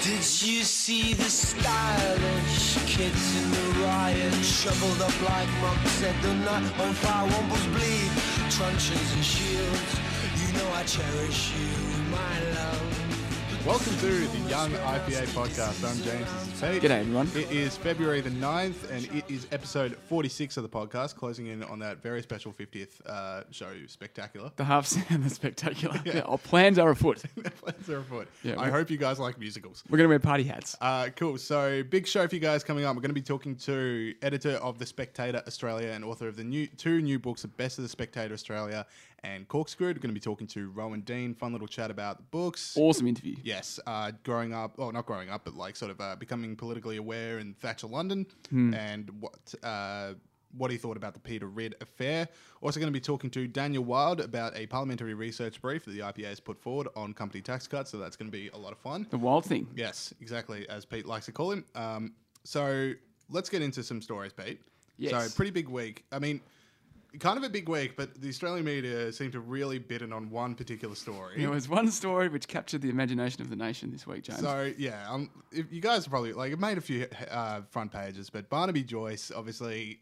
Did you see the stylish kids in the riot? Shoveled up like monks, set the night on fire, wombles bleed, truncheons and shields. You know I cherish you, my love. Welcome to the Young IPA podcast. I'm James. This is Pete. G'day, everyone. It is February the 9th, and it is episode 46 of the podcast, closing in on that very special 50th show, Spectacular. The half sound is spectacular. Yeah, our plans are afoot. Plans are afoot. Yeah, I hope you guys like musicals. We're going to wear party hats. Cool. So, big show for you guys coming up. We're going to be talking to editor of The Spectator Australia and author of the two new books, The Best of The Spectator Australia and Corkscrewed. We're going to be talking to Rowan Dean. Fun little chat about the books. Awesome interview. Yes. Growing up, well, not growing up, but like sort of becoming politically aware in Thatcher London and what he thought about the Peter Ridd affair. Also going to be talking to Daniel Wild about a parliamentary research brief that the IPA has put forward on company tax cuts, so that's going to be a lot of fun. The wild thing. Yes, exactly, as Pete likes to call him. So let's get into some stories, Pete. Yes. So pretty big week. I mean, kind of a big week, but the Australian media seem to really bid in on one particular story. There was one story which captured the imagination of the nation this week, James. So, yeah, if you guys are probably, like, it made a few front pages, but Barnaby Joyce, obviously,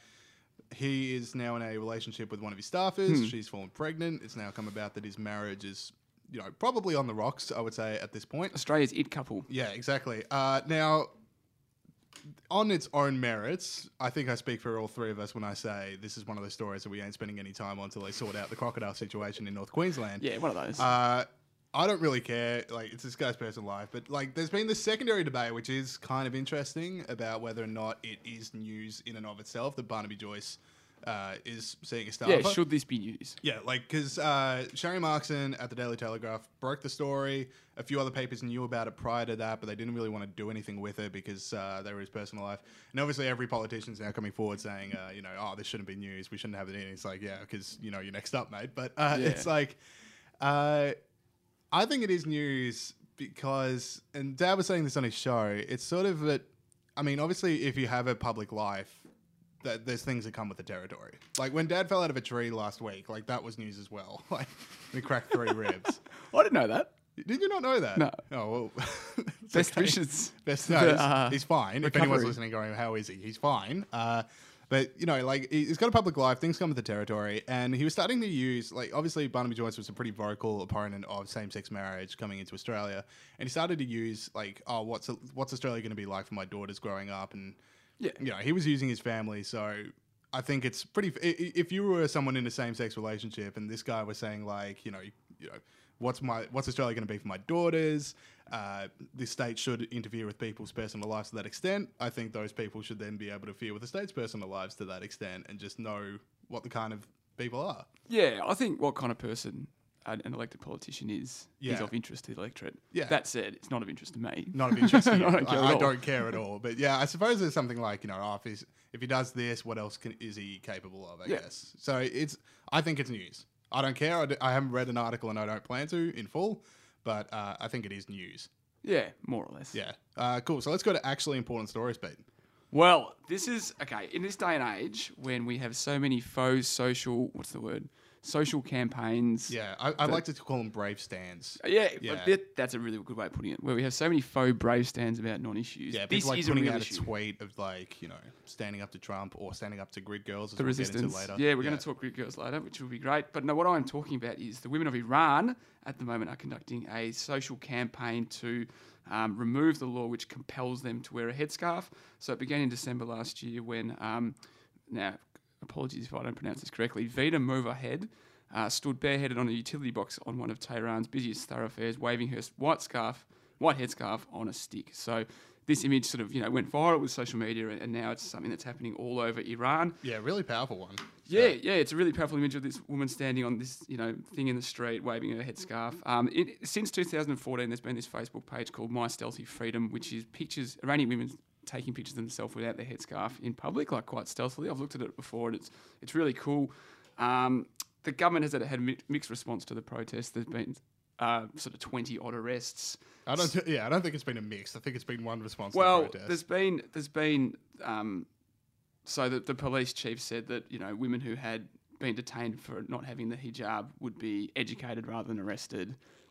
he is now in a relationship with one of his staffers. She's fallen pregnant. It's now come about that his marriage is, you know, probably on the rocks, I would say, at this point. Australia's it couple. Yeah, exactly. Now, on its own merits, I think I speak for all three of us when I say this is one of those stories that we ain't spending any time on until they sort out the crocodile situation in North Queensland. Yeah, one of those. I don't really care. Like, it's this guy's personal life. But, like, there's been this secondary debate, which is kind of interesting, about whether or not it is news in and of itself that Barnaby Joyce is seeing a staffer. yeah, should this be news? Yeah, like, because Sherry Markson at the Daily Telegraph broke the story. A few other papers knew about it prior to that, but they didn't really want to do anything with it because they were his personal life. And obviously every politician's now coming forward saying, oh, this shouldn't be news. We shouldn't have it in. It's like, yeah, because, you know, you're next up, mate. But it's like, I think it is news because, and Dad was saying this on his show, it's sort of that, I mean, obviously if you have a public life, that there's things that come with the territory. Like when Dad fell out of a tree last week, like that was news as well. Like he cracked 3 ribs. I didn't know that. Did you not know that? No. Oh, well. Best wishes. He's fine. Recovery. If anyone's listening going, how is he? He's fine. But, you know, like, he's got a public life. Things come with the territory. And he was starting to use, like, obviously Barnaby Joyce was a pretty vocal opponent of same-sex marriage coming into Australia. And he started to use, like, oh, what's Australia going to be like for my daughters growing up? And, Yeah. you know, he was using his family. So I think it's pretty, if you were someone in a same-sex relationship and this guy was saying, like, you know, what's Australia going to be for my daughters? The state should interfere with people's personal lives to that extent. I think those people should then be able to interfere with the state's personal lives to that extent and just know what the kind of people are. Yeah, I think what kind of person an elected politician is Yeah. of interest to the electorate. Yeah. That said, it's not of interest to me. Not of interest to you. I don't care at I all. don't care at all. But yeah, I suppose there's something like, you know, if he does this, what else is he capable of, I Yeah. guess. So I think it's news. I don't care. I haven't read an article and I don't plan to in full, but I think it is news. Yeah, more or less. Yeah. Cool. So let's go to actually important stories, Pete. Well, this is, okay, in this day and age, when we have so many faux social campaigns. Yeah. I'd like to call them brave stands. Yeah, Yeah. that's a really good way of putting it, where we have so many faux brave stands about non-issues. Yeah, this people like is putting a real out issue. a tweet of like, you know, standing up to Trump or standing up to grid girls as The we'll get into resistance. later. Yeah, we're going to talk Greek girls later, which will be great. But no, what I'm talking about is the women of Iran at the moment are conducting a social campaign to remove the law which compels them to wear a headscarf. So it began in December last year when, now, apologies if I don't pronounce this correctly, Vida Movahed stood bareheaded on a utility box on one of Tehran's busiest thoroughfares, waving her white headscarf on a stick. So this image sort of, went viral with social media, and now it's something that's happening all over Iran. Yeah, really powerful one. Yeah, it's a really powerful image of this woman standing on this, thing in the street, waving her headscarf. Since 2014, there's been this Facebook page called My Stealthy Freedom, which is pictures, Iranian women taking pictures of themselves without their headscarf in public, like quite stealthily. I've looked at it before, and it's really cool. The government has had a mixed response to the protest. There's been sort of 20 odd arrests. I don't think it's been a mix. I think it's been one response to Well, the protest. there's been so the police chief said that women who had been detained for not having the hijab would be educated rather than arrested.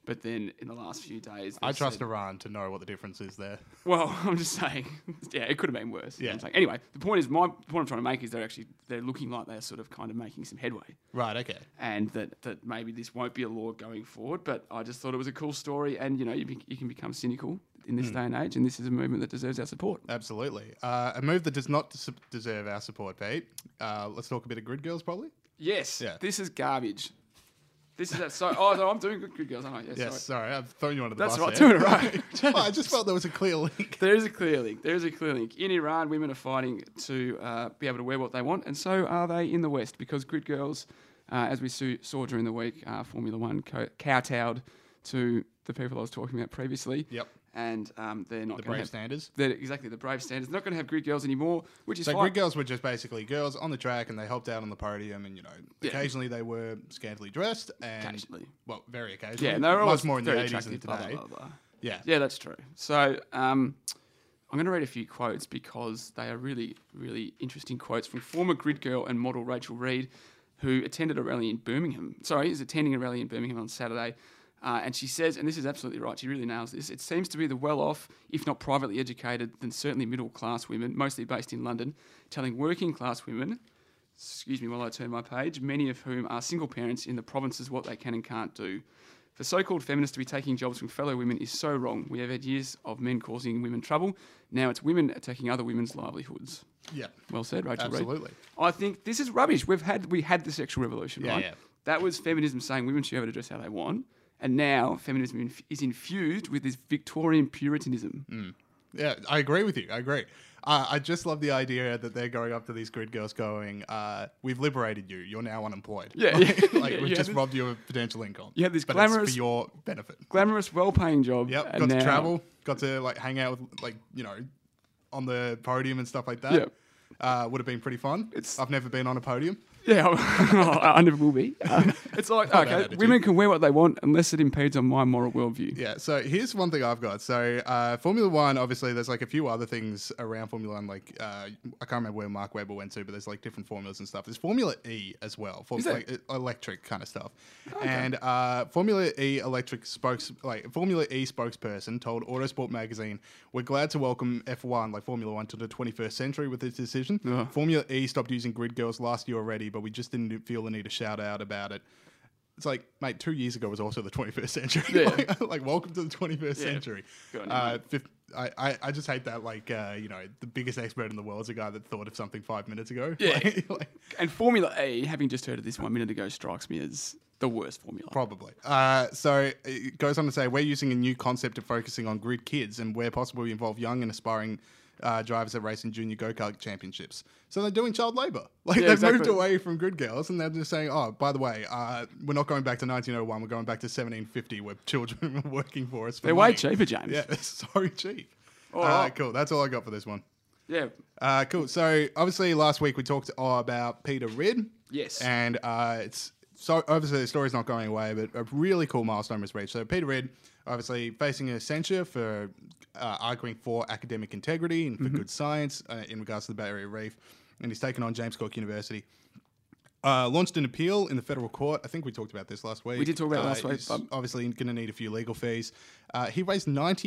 But then in the last few days, I they've trust said- Iran to know what the difference is there. Well, I'm just saying, yeah, it could have been worse. Yeah. I'm saying. Anyway, the point I'm trying to make is they're looking like they're sort of kind of making some headway, Right, okay. and that maybe this won't be a law going forward. But I just thought it was a cool story, and you can become cynical in this day and age, and this is a movement that deserves our support. Absolutely. A move that does not deserve our support, Pete. Let's talk a bit of Grid Girls, probably. Yes, Yeah. this is garbage. This is that. So, no, I'm doing good girls, aren't I? Yeah, Yes, sorry. sorry. I've thrown you under the That's bus right, there. 2 in a row. Well, I just felt there was a clear link. There is a clear link. In Iran, women are fighting to be able to wear what they want, and so are they in the West, because Grid Girls, as we saw during the week, Formula One kowtowed to the people I was talking about previously. Yep. And they're not The going to Brave have... Standards. They're exactly, the Brave Standards. They're not going to have Grid Girls anymore, which is So fine. Grid Girls were just basically girls on the track, and they helped out on the podium, and Yeah. occasionally they were scantily dressed, and Occasionally. well, very occasionally. Yeah, and they were always much more in the very 80s than attractive, blah, today. blah, blah, blah. Yeah. Yeah, that's true. So I'm going to read a few quotes because they are really, really interesting quotes from former Grid Girl and model Rachel Reed, who attended a rally in Birmingham. Sorry, is attending a rally in Birmingham on Saturday. And she says, and this is absolutely right, she really nails this, it seems to be the well-off, if not privately educated, then certainly middle-class women, mostly based in London, telling working-class women, excuse me while I turn my page, many of whom are single parents in the provinces, what they can and can't do. For so-called feminists to be taking jobs from fellow women is so wrong. We have had years of men causing women trouble. Now it's women attacking other women's livelihoods. Yeah. Well said, Rachel Reed. Absolutely. I think this is rubbish. We had the sexual revolution, Yeah, right? yeah. That was feminism saying women should be able to dress how they want. And now feminism is infused with this Victorian Puritanism. Yeah, I agree with you. I agree. I just love the idea that they're going up to these Grid Girls going, we've liberated you. You're now unemployed. Yeah, Like, yeah. like Yeah, we've you just have robbed you of potential income. You have this but glamorous- it's for your benefit. Glamorous, well-paying job. Yep. and Got to now- travel. Got to like hang out with on the podium and stuff like that. Yep. Would have been pretty fun. It's- I've never been on a podium. Yeah, I never will be. It's like, Not bad okay, attitude. women can wear what they want unless it impedes on my moral worldview. Yeah, so here's one thing I've got. So Formula One, obviously, there's like a few other things around Formula One. Like I can't remember where Mark Webber went to, but there's like different formulas and stuff. There's Formula E as well, for Is there? like electric kind of stuff. And Formula E Formula E spokesperson told Autosport magazine, "We're glad to welcome F1, like Formula One, to the 21st century with this decision. Ugh. Formula E stopped using Grid Girls last year already, but we just didn't feel the need to shout out about it." It's like, mate, 2 years ago was also the 21st century. Yeah. like, welcome to the 21st Yeah. century. Good on you, I just hate that, like, the biggest expert in the world is a guy that thought of something 5 minutes ago. Yeah. Like, And Formula E, having just heard of this 1 minute ago, strikes me as the worst formula. probably. So it goes on to say, we're using a new concept of focusing on grid kids, and where possible, we involve young and aspiring drivers that race in junior go-kart championships. So they're doing child labour. Like, Yeah, they've moved exactly. away from grid girls, and they're just saying, oh, by the way, we're not going back to 1901, we're going back to 1750, where children are working for us for They're way money. cheaper, James. Yeah, it's so cheap. All right. Cool. That's all I got for this one. Yeah. Cool. So obviously last week we talked about Peter Ridd. Yes. And it's so obviously the story's not going away, but a really cool milestone was reached. So Peter Ridd, obviously facing a censure for arguing for academic integrity and for good science in regards to the Bay Area Reef, and he's taken on James Cook University. Launched an appeal in the federal court. I think we talked about this last week. We did talk about it last week, He's but- obviously going to need a few legal fees. He raised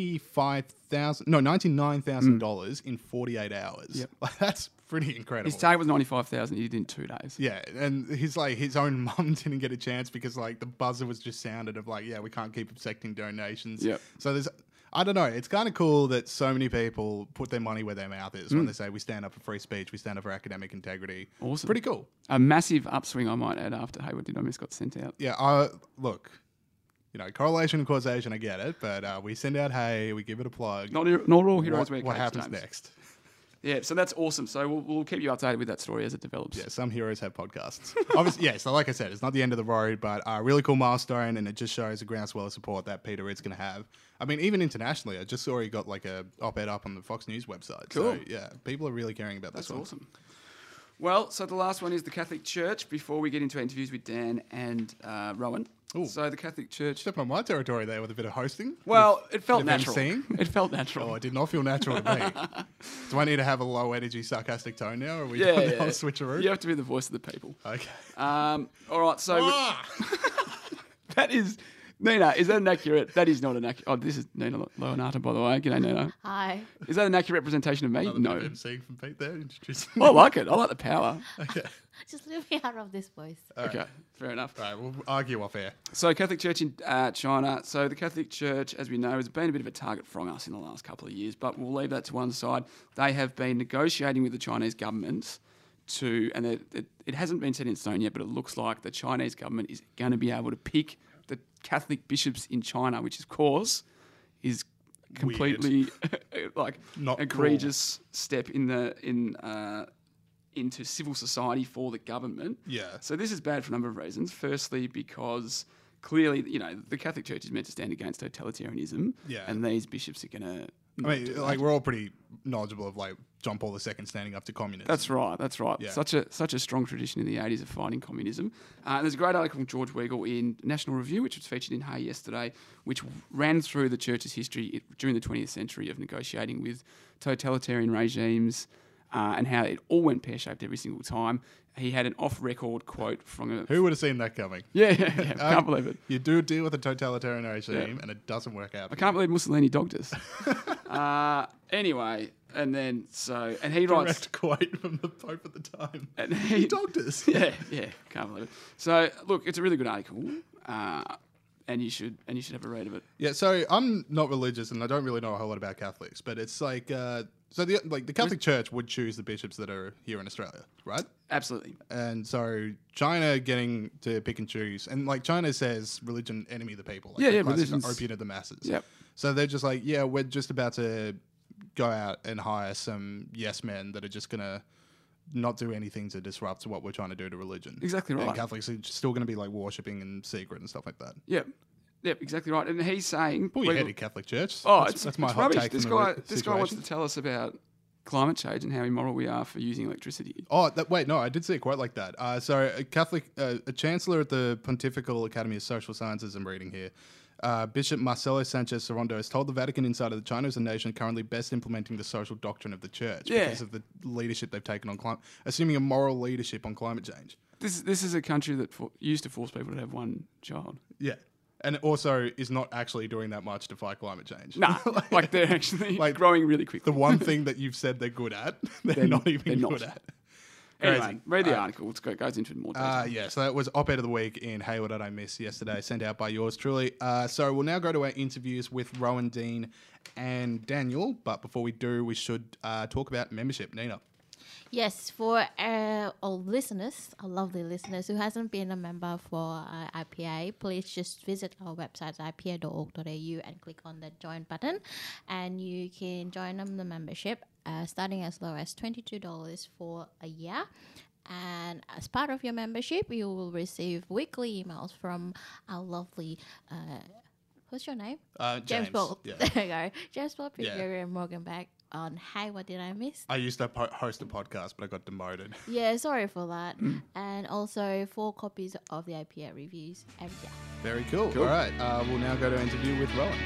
$99,000 in 48 hours. Yep. Like, that's pretty incredible. His target was 95,000. He did it in 2 days. Yeah, and he's like, his own mum didn't get a chance because like the buzzer was just sounded of like, yeah, we can't keep accepting donations. Yep. So there's, I don't know, it's kind of cool that so many people put their money where their mouth is when they say we stand up for free speech, we stand up for academic integrity. Awesome. Pretty cool. A massive upswing, I might add, after Hayward Did I Miss got sent out. Yeah, look, correlation and causation, I get it, but we send out hey, we give it a plug. Not all heroes wear what capes, happens James. next? Yeah, so that's awesome. So we'll keep you updated with that story as it develops. Yeah, some heroes have podcasts. Obviously, yeah, so like I said, it's not the end of the road, but a really cool milestone, and it just shows a groundswell of support that Peter Ridd's going to have. I mean, even internationally, I just saw he got like a op-ed up on the Fox News website. Cool. So, yeah, people are really caring about this That's one. awesome. Well, so the last one is the Catholic Church before we get into interviews with Dan and Rowan. Ooh. So the Catholic Church... Stepping on my territory there with a bit of hosting. Well, it felt bit of natural. emceeing. It felt natural. Oh, it did not feel natural to me. Do I need to have a low energy, sarcastic tone now? Or are we yeah, doing the yeah. whole switcheroo? You have to be the voice of the people. Okay. All right, so Ah! that is Nina, is that an accurate? That is not an accurate. Oh, this is Nina Leonata, by the way. G'day, Nina. Hi. Is that an accurate representation of me? Another No. bit of emceeing from Pete there. Introducing. I like it. I like the power. Okay. Just leave me out of this voice. Okay, fair enough. All right, we'll argue off air. So Catholic Church in China. So the Catholic Church, as we know, has been a bit of a target from us in the last couple of years, but we'll leave that to one side. They have been negotiating with the Chinese government and it hasn't been set in stone yet, but it looks like the Chinese government is going to be able to pick the Catholic bishops in China, which of course is completely like Not egregious step into civil society for the government. Yeah. So this is bad for a number of reasons. Firstly, because clearly, the Catholic Church is meant to stand against totalitarianism. Yeah. And these bishops are going to... I mean, like, we're all pretty knowledgeable of, like, John Paul II standing up to communism. That's right. Yeah. Such a strong tradition in the 80s of fighting communism. There's a great article from George Weigel in National Review, which was featured in Hay yesterday, which ran through the Church's history during the 20th century of negotiating with totalitarian regimes and how it all went pear-shaped every single time. He had an off-record quote from a... Who would have seen that coming? Yeah. Can't believe it. You do deal with a totalitarian regime and it doesn't work out. I can't believe Mussolini dogged us. Anyway, and he writes... Direct quote from the Pope at the time. And He dogged us. Yeah, can't believe it. So, look, it's a really good article, and you should have a read of it. Yeah, so I'm not religious and I don't really know a whole lot about Catholics, but it's like... the Catholic Church would choose the bishops that are here in Australia, right? Absolutely. And so China getting to pick and choose, and like China says, religion enemy of the people. Like Yeah, the classic religion's- opiate of the masses. Yep. So they're just like, yeah, we're just about to go out and hire some yes men that are just gonna not do anything to disrupt what we're trying to do to religion. Exactly right. And Catholics are still gonna be like worshipping in secret and stuff like that. Yep, exactly right. And he's saying... Pull your head, Catholic Church. Oh, that's my it's hot rubbish. take. This on the guy wants situation. to tell us about climate change and how immoral we are for using electricity. Oh, wait, no, I did see a quote like that. So a chancellor at the Pontifical Academy of Social Sciences, I'm reading here, Bishop Marcelo Sanchez Sorondo has told the Vatican Insider that China is a nation currently best implementing the social doctrine of the church because of the leadership they've taken on climate, assuming a moral leadership on climate change. This is a country that used to force people to have one child. Yeah. And it also is not actually doing that much to fight climate change. Nah, like they're actually like growing really quickly. The one thing that you've said they're good at, they're not even good at. Anyway, Crazy. read the article. It goes into more detail. Yeah, so that was Op-Ed of the Week in Hey, What Did I Miss yesterday, sent out by yours truly. So we'll now go to our interviews with Rowan Dean and Daniel. But before we do, we should talk about membership. Nina. Yes, for our listeners, our lovely listeners who hasn't been a member for IPA, please just visit our website, ipa.org.au, and click on the join button. And you can join the membership starting as low as $22 for a year. And as part of your membership, you will receive weekly emails from our lovely... what's your name? James Paul. Yeah. There you go. James Paul, Yeah. Pickering, and Morgan back on Hey, What Did I Miss? I used to host a podcast, but I got demoted. Yeah, sorry for that. And also 4 copies of the IPA reviews every year. Very cool. All right, we'll now go to an interview with Rowan.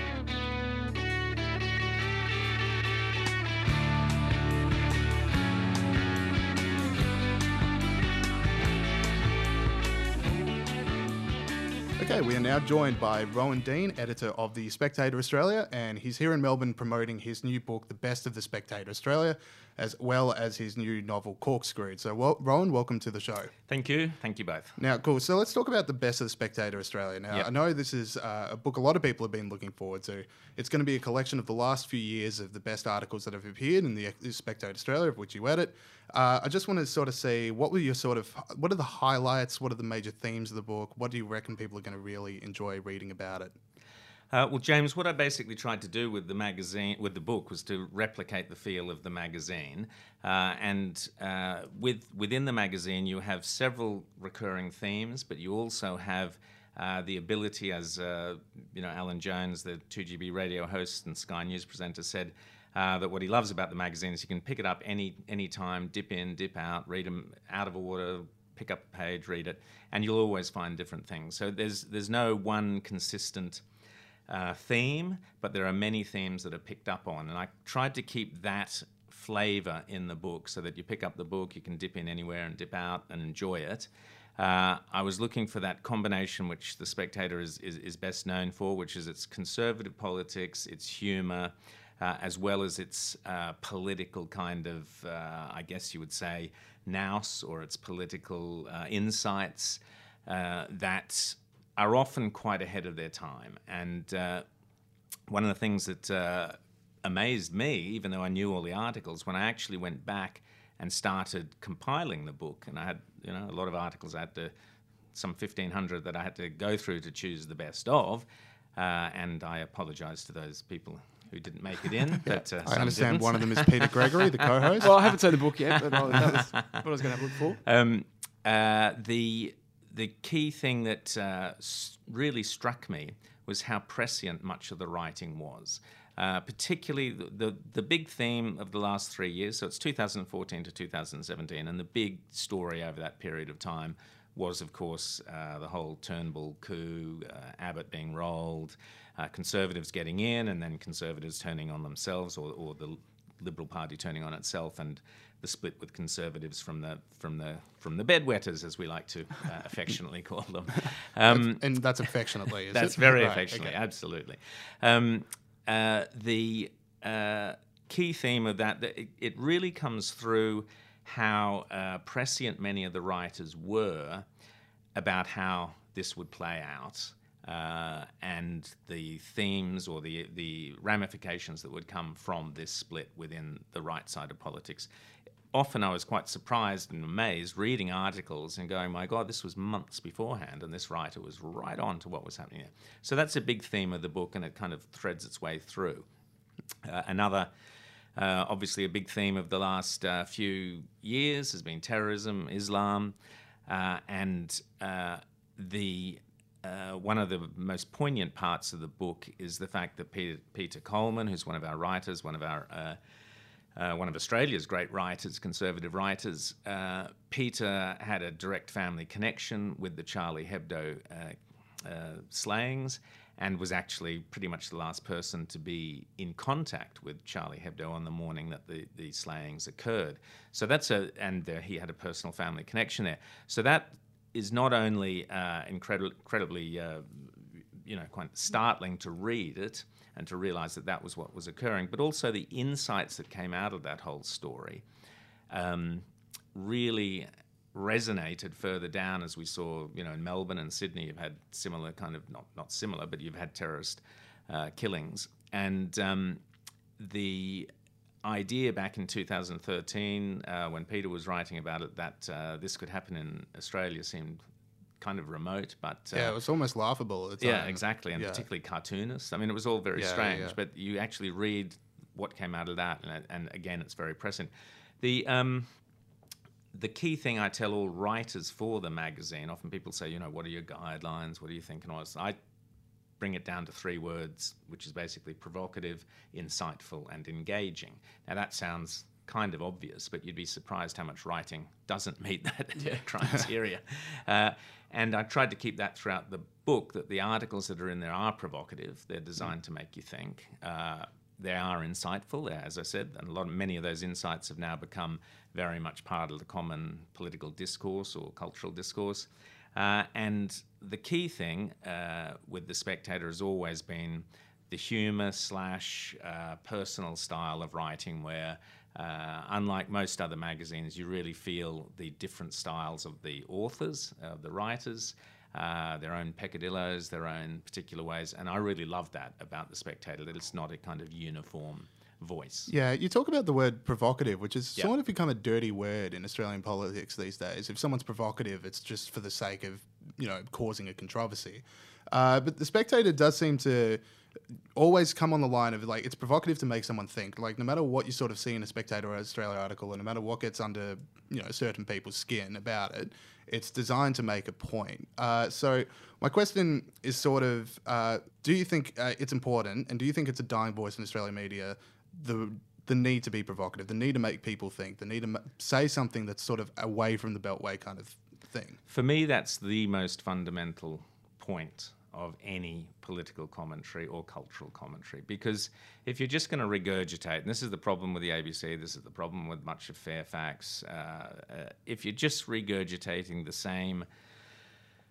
Okay, we are now joined by Rowan Dean, editor of The Spectator Australia, and he's here in Melbourne promoting his new book, The Best of the Spectator Australia, as well as his new novel, Corkscrewed. So, Rowan, welcome to the show. Thank you. Thank you both. Now, cool. So let's talk about The Best of the Spectator Australia. Now, Yep. I know this is a book a lot of people have been looking forward to. It's going to be a collection of the last few years of the best articles that have appeared in the Spectator Australia, of which you edit. I just want to sort of see, what are the highlights? What are the major themes of the book? What do you reckon people are going to really enjoy reading about it? Well, James, what I basically tried to do with the magazine, with the book, was to replicate the feel of the magazine. Within the magazine, you have several recurring themes, but you also have the ability, as Alan Jones, the 2GB radio host and Sky News presenter, said, that what he loves about the magazine is you can pick it up any time, dip in, dip out, read them out of order, pick up a page, read it, and you'll always find different things. So there's no one consistent theme, but there are many themes that are picked up on. And I tried to keep that flavour in the book so that you pick up the book, you can dip in anywhere and dip out and enjoy it. I was looking for that combination which The Spectator is best known for, which is its conservative politics, its humour, as well as its political kind of, I guess you would say, nous, or its political insights that are often quite ahead of their time. And one of the things that amazed me, even though I knew all the articles, when I actually went back and started compiling the book, and I had a lot of articles, I had to, some 1,500 that I had to go through to choose the best of, and I apologise to those people who didn't make it in. But I understand didn't. one of them is Peter Gregory, the co-host. Well, I haven't seen the book yet, but that was what I was going to look for. The key thing that really struck me was how prescient much of the writing was. Particularly the big theme of the last 3 years, so it's 2014 to 2017, and the big story over that period of time was, of course, the whole Turnbull coup, Abbott being rolled, Conservatives getting in, and then Conservatives turning on themselves, or the Liberal Party turning on itself, and the split with Conservatives from the bedwetters, as we like to affectionately call them. And that's affectionately, is that's it? very Right, affectionately, okay. absolutely. The key theme of that, it really comes through how prescient many of the writers were about how this would play out, and the themes or the ramifications that would come from this split within the right side of politics. Often I was quite surprised and amazed reading articles and going, my God, this was months beforehand, and this writer was right on to what was happening there. So that's a big theme of the book, and it kind of threads its way through. Another, obviously a big theme of the last few years has been terrorism, Islam, and one of the most poignant parts of the book is the fact that Peter Coleman, who's one of our writers, one of Australia's great writers, conservative writers, Peter had a direct family connection with the Charlie Hebdo slayings, and was actually pretty much the last person to be in contact with Charlie Hebdo on the morning that the slayings occurred. So he had a personal family connection there. So that is not only incredibly, quite startling to read it and to realise that that was what was occurring, but also the insights that came out of that whole story really resonated further down, as we saw, in Melbourne and Sydney. You've had similar kind of, not similar, but you've had terrorist killings. And the idea back in 2013, when Peter was writing about it, that this could happen in Australia seemed kind of remote, but it was almost laughable at the yeah, time. exactly, and Yeah. particularly cartoonist. I mean, it was all very Yeah, strange, yeah. but you actually read what came out of that, and again, it's very present. The key thing I tell all writers for the magazine, often people say, what are your guidelines? What do you think? And I bring it down to 3 words, which is basically provocative, insightful, and engaging. Now, that sounds kind of obvious, but you'd be surprised how much writing doesn't meet that criteria. And I tried to keep that throughout the book, that the articles that are in there are provocative. They're designed to make you think. They are insightful, as I said, and many of those insights have now become very much part of the common political discourse or cultural discourse. And the key thing with The Spectator has always been the humour / personal style of writing, where unlike most other magazines, you really feel the different styles of the authors, the writers, their own peccadillos, their own particular ways. And I really love that about The Spectator, that it's not a kind of uniform voice. Yeah, you talk about the word provocative, which has Yep. sort of become a dirty word in Australian politics these days. If someone's provocative, it's just for the sake of, causing a controversy. But The Spectator does seem to always come on the line of, it's provocative to make someone think. No matter what you sort of see in a Spectator or Australia article, and no matter what gets under, certain people's skin about it, it's designed to make a point. So my question is sort of, do you think it's important, and do you think it's a dying voice in Australian media, the need to be provocative, the need to make people think, the need to say something that's sort of away from the Beltway kind of thing? For me, that's the most fundamental point of any political commentary or cultural commentary, because if you're just going to regurgitate, and this is the problem with the ABC, this is the problem with much of Fairfax, if you're just regurgitating the same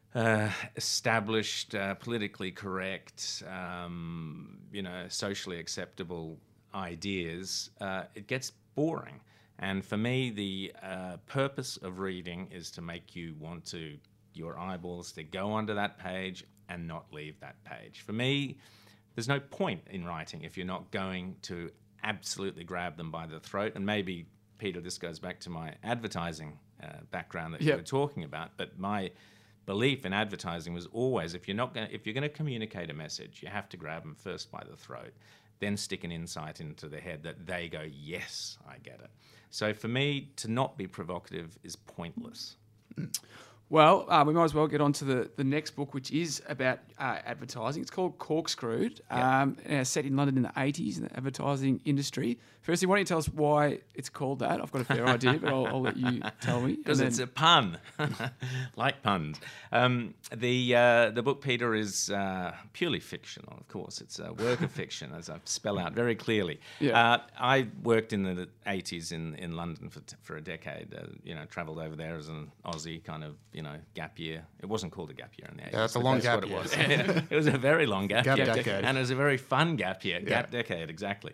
established, politically correct, socially acceptable ideas, it gets boring. And for me, the purpose of reading is to make you want your eyeballs to go onto that page and not leave that page. For me, there's no point in writing if you're not going to absolutely grab them by the throat. And maybe, Peter, this goes back to my advertising background that you were talking about, but my belief in advertising was always if you're going to communicate a message, you have to grab them first by the throat, then stick an insight into their head that they go, yes, I get it. So for me, to not be provocative is pointless. Well, we might as well get on to the next book, which is about advertising. It's called Corkscrewed, set in London in the 80s in the advertising industry. Firstly, why don't you tell us why it's called that? I've got a fair idea, but I'll let you tell me. Because it's a pun, like puns. The book, Peter, is purely fictional, of course. It's a work of fiction, as I spell out very clearly. Yeah. I worked in the 80s in London for a decade, travelled over there as an Aussie kind of, gap year. It wasn't called a gap year in the 80s. Yeah, that's a long gap what year. It was. It was a very long gap year. decade. And it was a very fun gap year. Yeah. Gap decade, exactly.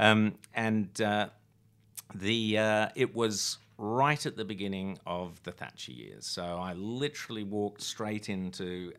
It was right at the beginning of the Thatcher years. So I literally walked straight into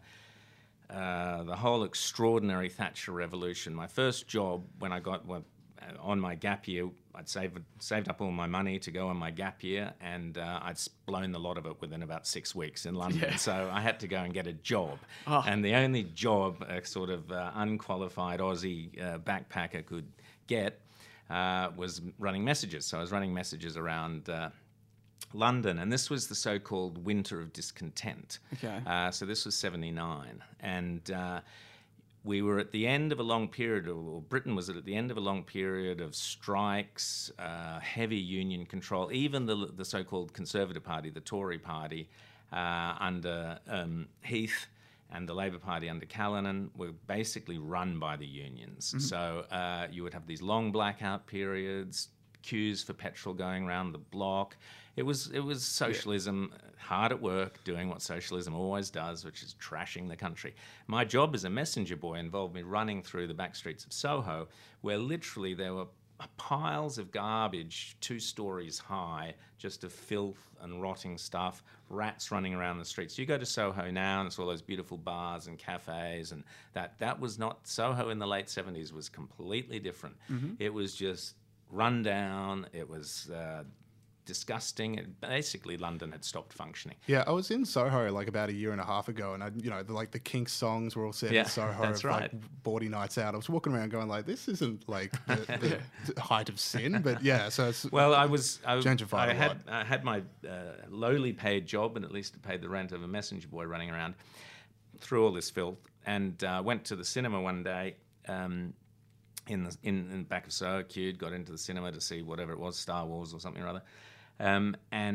the whole extraordinary Thatcher revolution. My first job when I got on my gap year, I'd saved up all my money to go on my gap year, and I'd blown the lot of it within about 6 weeks in London. Yeah. So I had to go and get a job. Oh. And the only job a sort of unqualified Aussie backpacker could get was running messages. So I was running messages around London, and this was the so-called Winter of Discontent. Okay. So this was 79, and we were at the end of a long period, or Britain was at the end of a long period of strikes, heavy union control. Even the so-called Conservative Party, the Tory Party, under Heath, and the Labor Party under Callanan were basically run by the unions. Mm-hmm. So you would have these long blackout periods, queues for petrol going around the block. It was socialism, hard at work, doing what socialism always does, which is trashing the country. My job as a messenger boy involved me running through the back streets of Soho, where literally there were piles of garbage 2 stories high, just of filth and rotting stuff, rats running around the streets. You go to Soho now and it's all those beautiful bars and cafes, and that was not, Soho in the late 70s was completely different. Mm-hmm. It was just run down, it was disgusting. Basically, London had stopped functioning. Yeah, I was in Soho like about a year and a half ago, and the Kinks songs were all set in Soho. That's right. Like bawdy nights out. I was walking around going like, this isn't like the height of sin, but yeah. So it's gentrified a lot. I had my lowly paid job, and at least it paid the rent of a messenger boy running around through all this filth, and went to the cinema one day. In the back of Soho, queued, got into the cinema to see whatever it was, Star Wars or something or other. And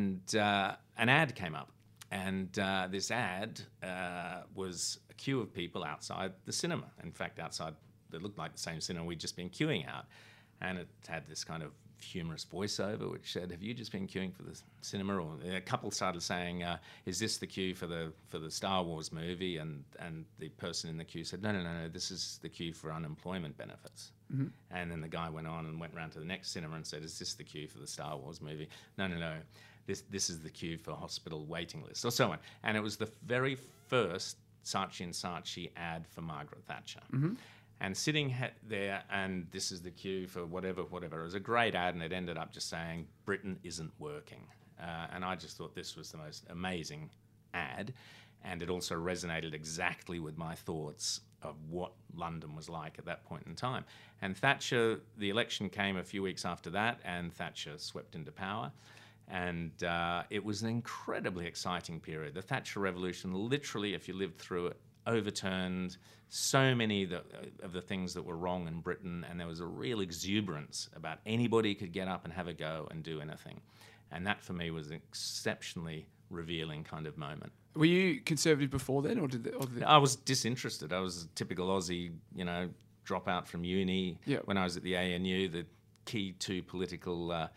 an ad came up, and this ad was a queue of people outside the cinema. In fact, outside, that looked like the same cinema we'd just been queuing out. And it had this kind of humorous voiceover which said, "Have you just been queuing for the cinema?" Or a couple started saying, "Is this the queue for the Star Wars movie?" And the person in the queue said, "No, this is the queue for unemployment benefits." Mm-hmm. And then the guy went on and went round to the next cinema and said, "Is this the queue for the Star Wars movie?" No. This is the queue for hospital waiting lists, or so on. And it was the very first Saatchi & Saatchi ad for Margaret Thatcher. Mm-hmm. And sitting there, and this is the queue for whatever. It was a great ad, and it ended up just saying, "Britain isn't working." And I just thought this was the most amazing ad. And it also resonated exactly with my thoughts of what London was like at that point in time. And Thatcher, the election came a few weeks after that, and Thatcher swept into power. And it was an incredibly exciting period. The Thatcher Revolution, literally, if you lived through it, overturned so many of the things that were wrong in Britain, and there was a real exuberance about anybody could get up and have a go and do anything. And that, for me, was an exceptionally revealing kind of moment. Were you Conservative before then, or did I was disinterested. I was a typical Aussie, dropout from uni. Yep. When I was at the ANU, the key to political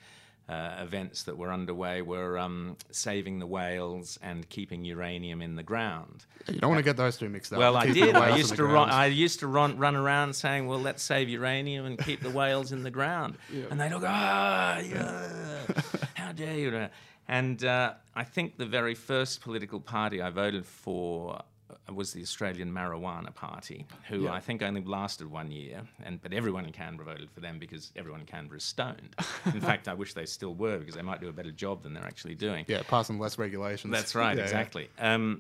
events that were underway were saving the whales and keeping uranium in the ground. You don't want to get those two mixed up. Well, I Keep the did. whales I in used the to ground. run around saying, "Well, let's save uranium and keep the whales in the ground." And they'd all go, yeah, how dare you? And I think the very first political party I voted for was the Australian Marijuana Party, who I think only lasted 1 year, but everyone in Canberra voted for them because everyone in Canberra is stoned. In fact, I wish they still were, because they might do a better job than they're actually doing. Yeah, passing less regulations. That's right, Yeah, exactly.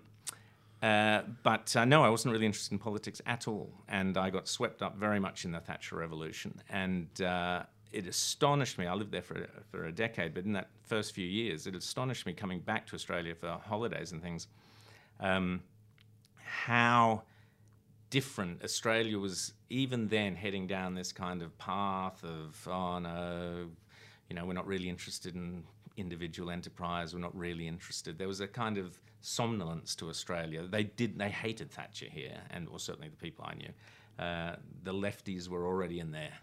But no, I wasn't really interested in politics at all, and I got swept up very much in the Thatcher Revolution, and it astonished me. I lived there for a decade, but in that first few years, it astonished me coming back to Australia for holidays and things, how different Australia was even then, heading down this kind of path of, oh no, we're not really interested in individual enterprise, we're not really interested. There was a kind of somnolence to Australia. They hated Thatcher here, or certainly the people I knew. The lefties were already in there,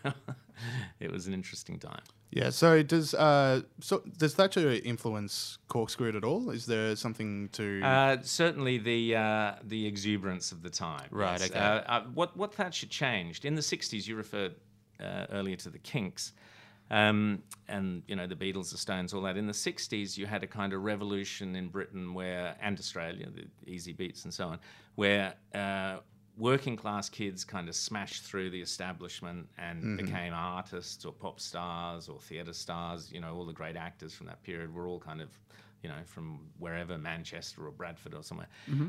It was an interesting time. Yeah. So does Thatcher influence Corkscrew at all? Is there something to? Certainly the exuberance of the time. Right, Yes. okay. What Thatcher changed in the '60s? You referred earlier to the Kinks, and the Beatles, the Stones, all that. In the '60s, you had a kind of revolution in Britain and Australia, the Easy Beats and so on, where working class kids kind of smashed through the establishment and became artists or pop stars or theatre stars. All the great actors from that period were all kind of, from wherever, Manchester or Bradford or somewhere.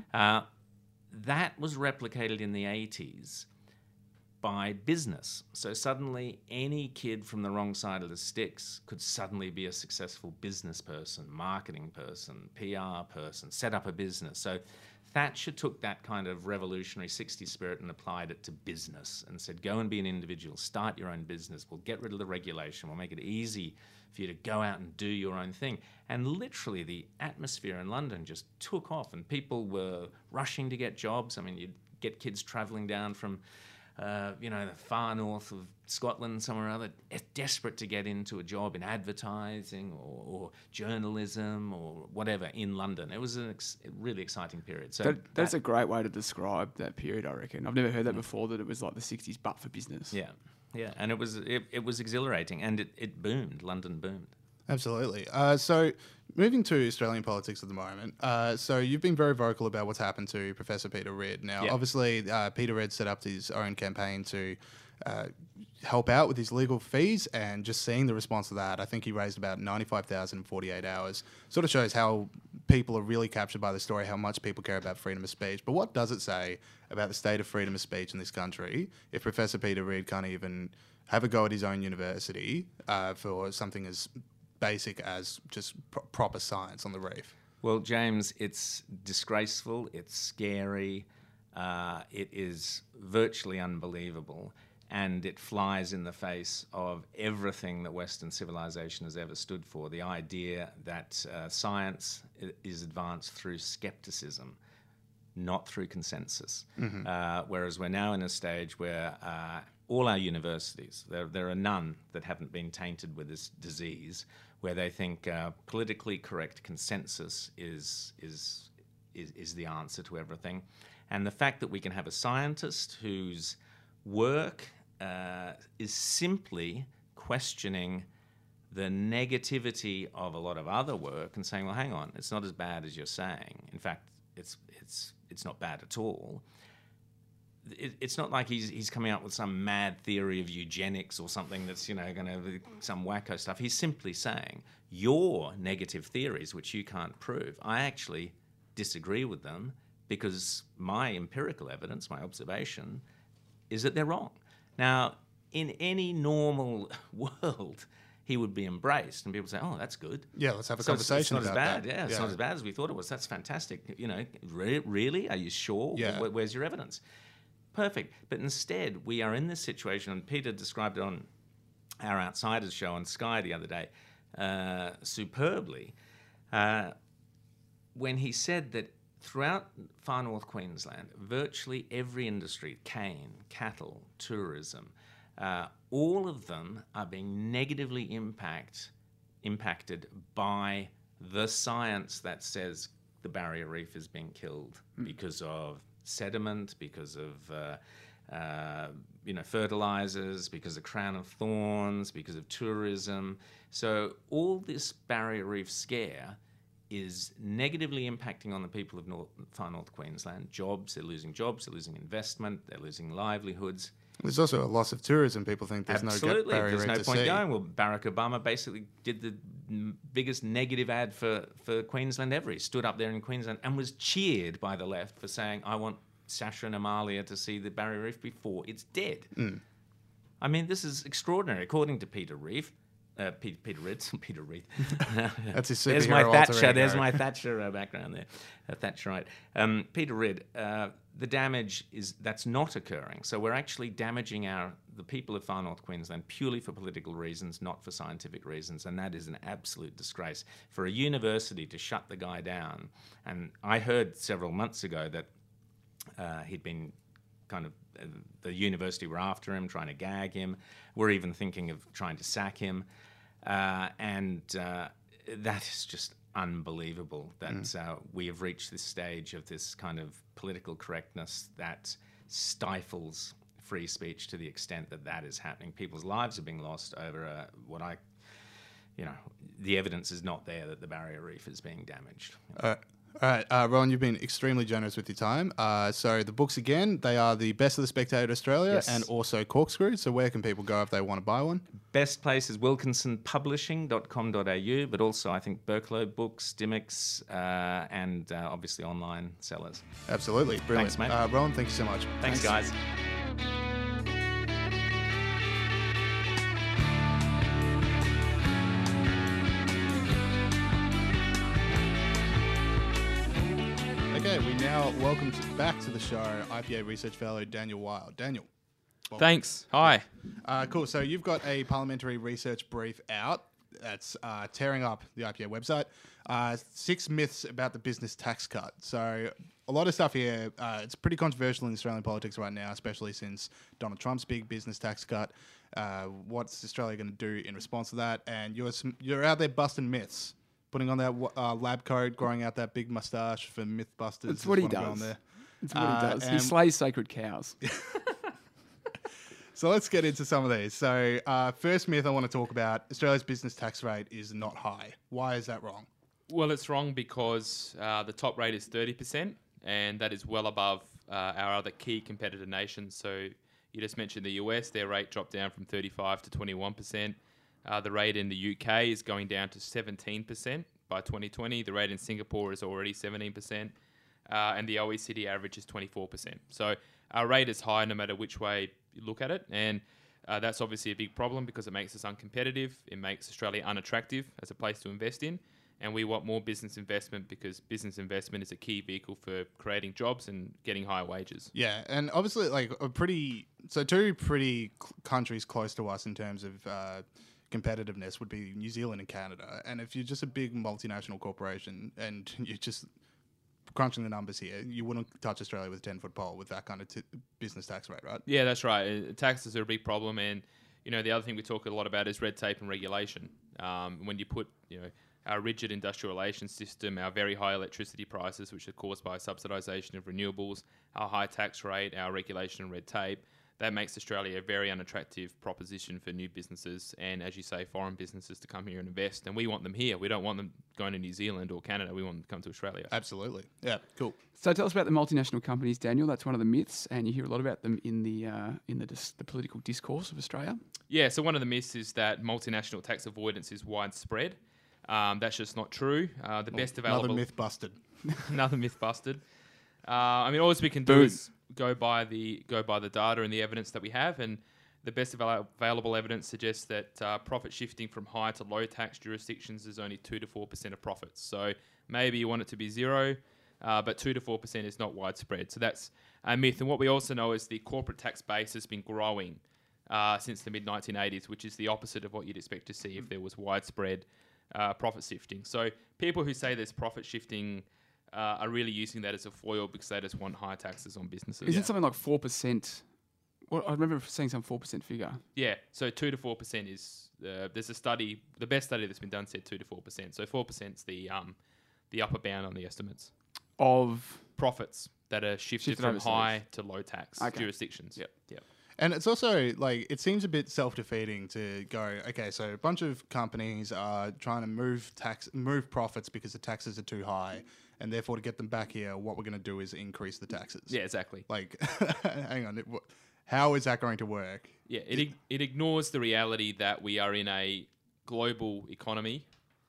That was replicated in the 80s by business. So suddenly any kid from the wrong side of the sticks could suddenly be a successful business person, marketing person, PR person, set up a business. So Thatcher took that kind of revolutionary 60s spirit and applied it to business and said, go and be an individual, start your own business, we'll get rid of the regulation, we'll make it easy for you to go out and do your own thing. And literally the atmosphere in London just took off and people were rushing to get jobs. I mean, you'd get kids travelling down from the far north of Scotland, somewhere or other, desperate to get into a job in advertising or journalism or whatever in London. It was a really exciting period. So that's a great way to describe that period, I reckon. I've never heard that before, that it was like the 60s, but for business. Yeah, and it was exhilarating, and it boomed. London boomed. Absolutely. So moving to Australian politics at the moment, so you've been very vocal about what's happened to Professor Peter Ridd. Now, obviously, Peter Ridd set up his own campaign to help out with his legal fees, and just seeing the response to that, I think he raised about $95,000 in 48 hours. Sort of shows how people are really captured by the story, how much people care about freedom of speech. But what does it say about the state of freedom of speech in this country if Professor Peter Ridd can't even have a go at his own university for something as basic as just proper science on the reef? Well, James, it's disgraceful, it's scary, it is virtually unbelievable, and it flies in the face of everything that Western civilization has ever stood for. The idea that science is advanced through skepticism, not through consensus. Whereas we're now in a stage where all our universities, there are none that haven't been tainted with this disease, where they think politically correct consensus is the answer to everything. And the fact that we can have a scientist whose work is simply questioning the negativity of a lot of other work and saying, well, hang on, it's not as bad as you're saying. In fact, it's not bad at all. It's not like he's coming up with some mad theory of eugenics or something that's, going to be some wacko stuff. He's simply saying, your negative theories, which you can't prove, I actually disagree with them because my empirical evidence, my observation, is that they're wrong. Now, in any normal world, he would be embraced and people say, oh, that's good. Yeah, let's have a So conversation it's not about as bad. that. Yeah, it's not as bad as we thought it was. That's fantastic. Really? Are you sure? Yeah. Where's your evidence? Perfect. But instead, we are in this situation, and Peter described it on our Outsiders show on Sky the other day superbly, when he said that throughout far north Queensland, virtually every industry, cane, cattle, tourism, all of them are being negatively impacted impacted by the science that says the barrier reef is being killed because of sediment, because of fertilizers, because of crown of thorns, because of tourism. So all this barrier reef scare is negatively impacting on the people of far north Queensland. Jobs, they're losing investment, they're losing livelihoods. There's also a loss of tourism. People think there's Absolutely. no barrier There's reef no to point see. going. Well, Barack Obama basically did the biggest negative ad for Queensland ever. He stood up there in Queensland and was cheered by the left for saying, I want Sasha and Amalia to see the barrier reef before it's dead. I mean, this is extraordinary. According to Peter Reith, Peter Reith. That's his There's superhero my alter Thatcher. ego. There's my Thatcher background there. Thatcherite. Peter Reid. The damage that's not occurring. So we're actually damaging the people of far north Queensland purely for political reasons, not for scientific reasons, and that is an absolute disgrace. For a university to shut the guy down, and I heard several months ago that he'd been the university were after him, trying to gag him. We're even thinking of trying to sack him. And that is just unbelievable that we have reached this stage of this kind of political correctness that stifles free speech to the extent that is happening. People's lives are being lost over the evidence is not there that the barrier reef is being damaged. All right, Ron, you've been extremely generous with your time. So the books, again, they are the Best of the Spectator Australia Yes. and also Corkscrew. So where can people go if they want to buy one? Best place is wilkinsonpublishing.com.au, but also I think Berklow Books, Dymocks, and obviously online sellers. Absolutely. Brilliant. Thanks, mate. Ron, thank you so much. Thanks, guys. Okay, we now welcome back to the show IPA Research Fellow Daniel Wild. Daniel. Thanks. Hi. Cool. So you've got a parliamentary research brief out that's tearing up the IPA website. 6 myths about the business tax cut. So a lot of stuff here. It's pretty controversial in Australian politics right now, especially since Donald Trump's big business tax cut. What's Australia going to do in response to that? And you're out there busting myths. Putting on that lab coat, growing out that big mustache for Mythbusters. That's what he does. That's what he does. He slays sacred cows. So let's get into some of these. So first myth I want to talk about, Australia's business tax rate is not high. Why is that wrong? Well, it's wrong because the top rate is 30%, and that is well above our other key competitor nations. So you just mentioned the US, their rate dropped down from 35 to 21%. The rate in the UK is going down to 17% by 2020. The rate in Singapore is already 17%. And the OECD average is 24%. So our rate is high no matter which way you look at it. And that's obviously a big problem because it makes us uncompetitive. It makes Australia unattractive as a place to invest in. And we want more business investment because business investment is a key vehicle for creating jobs and getting higher wages. Yeah, and obviously two pretty countries close to us in terms of competitiveness would be New Zealand and Canada. And if you're just a big multinational corporation and you're just crunching the numbers here, you wouldn't touch Australia with a 10-foot pole with that kind of business tax rate, right? Yeah, that's right. Taxes are a big problem. And, the other thing we talk a lot about is red tape and regulation. When you put, our rigid industrial relations system, our very high electricity prices, which are caused by subsidisation of renewables, our high tax rate, our regulation and red tape, that makes Australia a very unattractive proposition for new businesses and, as you say, foreign businesses to come here and invest. And we want them here. We don't want them going to New Zealand or Canada. We want them to come to Australia. Absolutely. Yeah, cool. So tell us about the multinational companies, Daniel. That's one of the myths, and you hear a lot about them in the political discourse of Australia. Yeah, so one of the myths is that multinational tax avoidance is widespread. That's just not true. Best available... Another myth busted. Another myth busted. All we can do is go by the data and the evidence that we have, and the best available evidence suggests that profit shifting from high to low tax jurisdictions is only 2 to 4% of profits. So maybe you want it to be 0, but 2 to 4% is not widespread. So that's a myth. And what we also know is the corporate tax base has been growing since the mid-1980s, which is the opposite of what you'd expect to see if there was widespread profit shifting. So people who say there's profit shifting are really using that as a foil because they just want higher taxes on businesses. Isn't something like 4% Well, I remember seeing some 4% figure Yeah, so 2 to 4% is there's a study. The best study that's been done said 2 to 4%. So 4% is the upper bound on the estimates. of. Profits that are shifted Shifted from overseas. high to low tax Okay. jurisdictions. Yep. Yep. And it's also like it seems a bit self-defeating to go, okay, so a bunch of companies are trying to move profits because the taxes are too high, and therefore to get them back here, what we're going to do is increase the taxes. Yeah, exactly. Like, hang on, how is that going to work? Yeah, it ignores the reality that we are in a global economy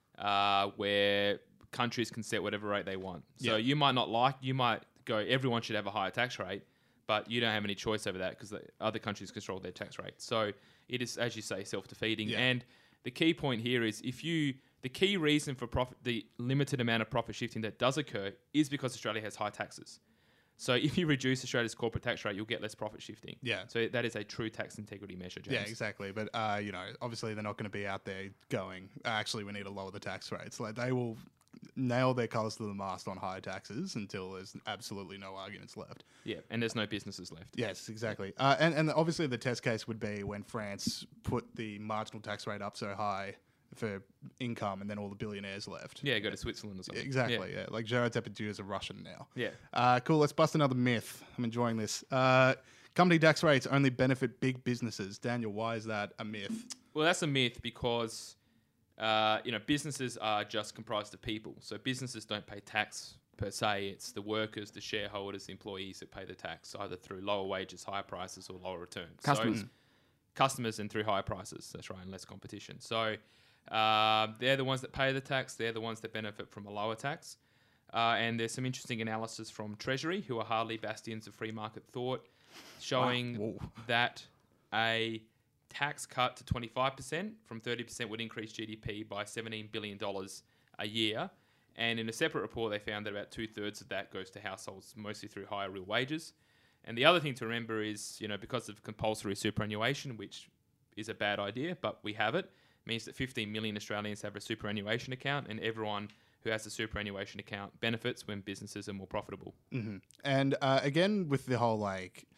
where countries can set whatever rate they want. So Yeah. you might go, everyone should have a higher tax rate, but you don't have any choice over that because the other countries control their tax rate. So it is, as you say, self-defeating. Yeah. And the key point here is the key reason for the limited amount of profit shifting that does occur is because Australia has high taxes. So if you reduce Australia's corporate tax rate, you'll get less profit shifting. Yeah. So that is a true tax integrity measure, James. Yeah, exactly. But obviously they're not going to be out there going, actually, we need to lower the tax rates. Like they will nail their colours to the mast on higher taxes until there's absolutely no arguments left. Yeah, and there's no businesses left. Yes, exactly. And obviously the test case would be when France put the marginal tax rate up so high for income and then all the billionaires left. Yeah, go to Switzerland or something. Exactly, yeah. Like Gerard Depardieu is a Russian now. Yeah. Cool, let's bust another myth. I'm enjoying this. Company tax rates only benefit big businesses. Daniel, why is that a myth? Well, that's a myth because businesses are just comprised of people. So businesses don't pay tax per se. It's the workers, the shareholders, the employees that pay the tax, either through lower wages, higher prices, or lower returns. Customers. So customers and through higher prices. That's right, and less competition. So they're the ones that pay the tax. They're the ones that benefit from a lower tax. And there's some interesting analysis from Treasury, who are hardly bastions of free market thought, showing Whoa. that a tax cut to 25% from 30% would increase GDP by $17 billion a year. And in a separate report, they found that about 2/3 of that goes to households, mostly through higher real wages. And the other thing to remember is, because of compulsory superannuation, which is a bad idea, but we have it, means that 15 million Australians have a superannuation account, and everyone who has a superannuation account benefits when businesses are more profitable. Mm-hmm. And again, with the whole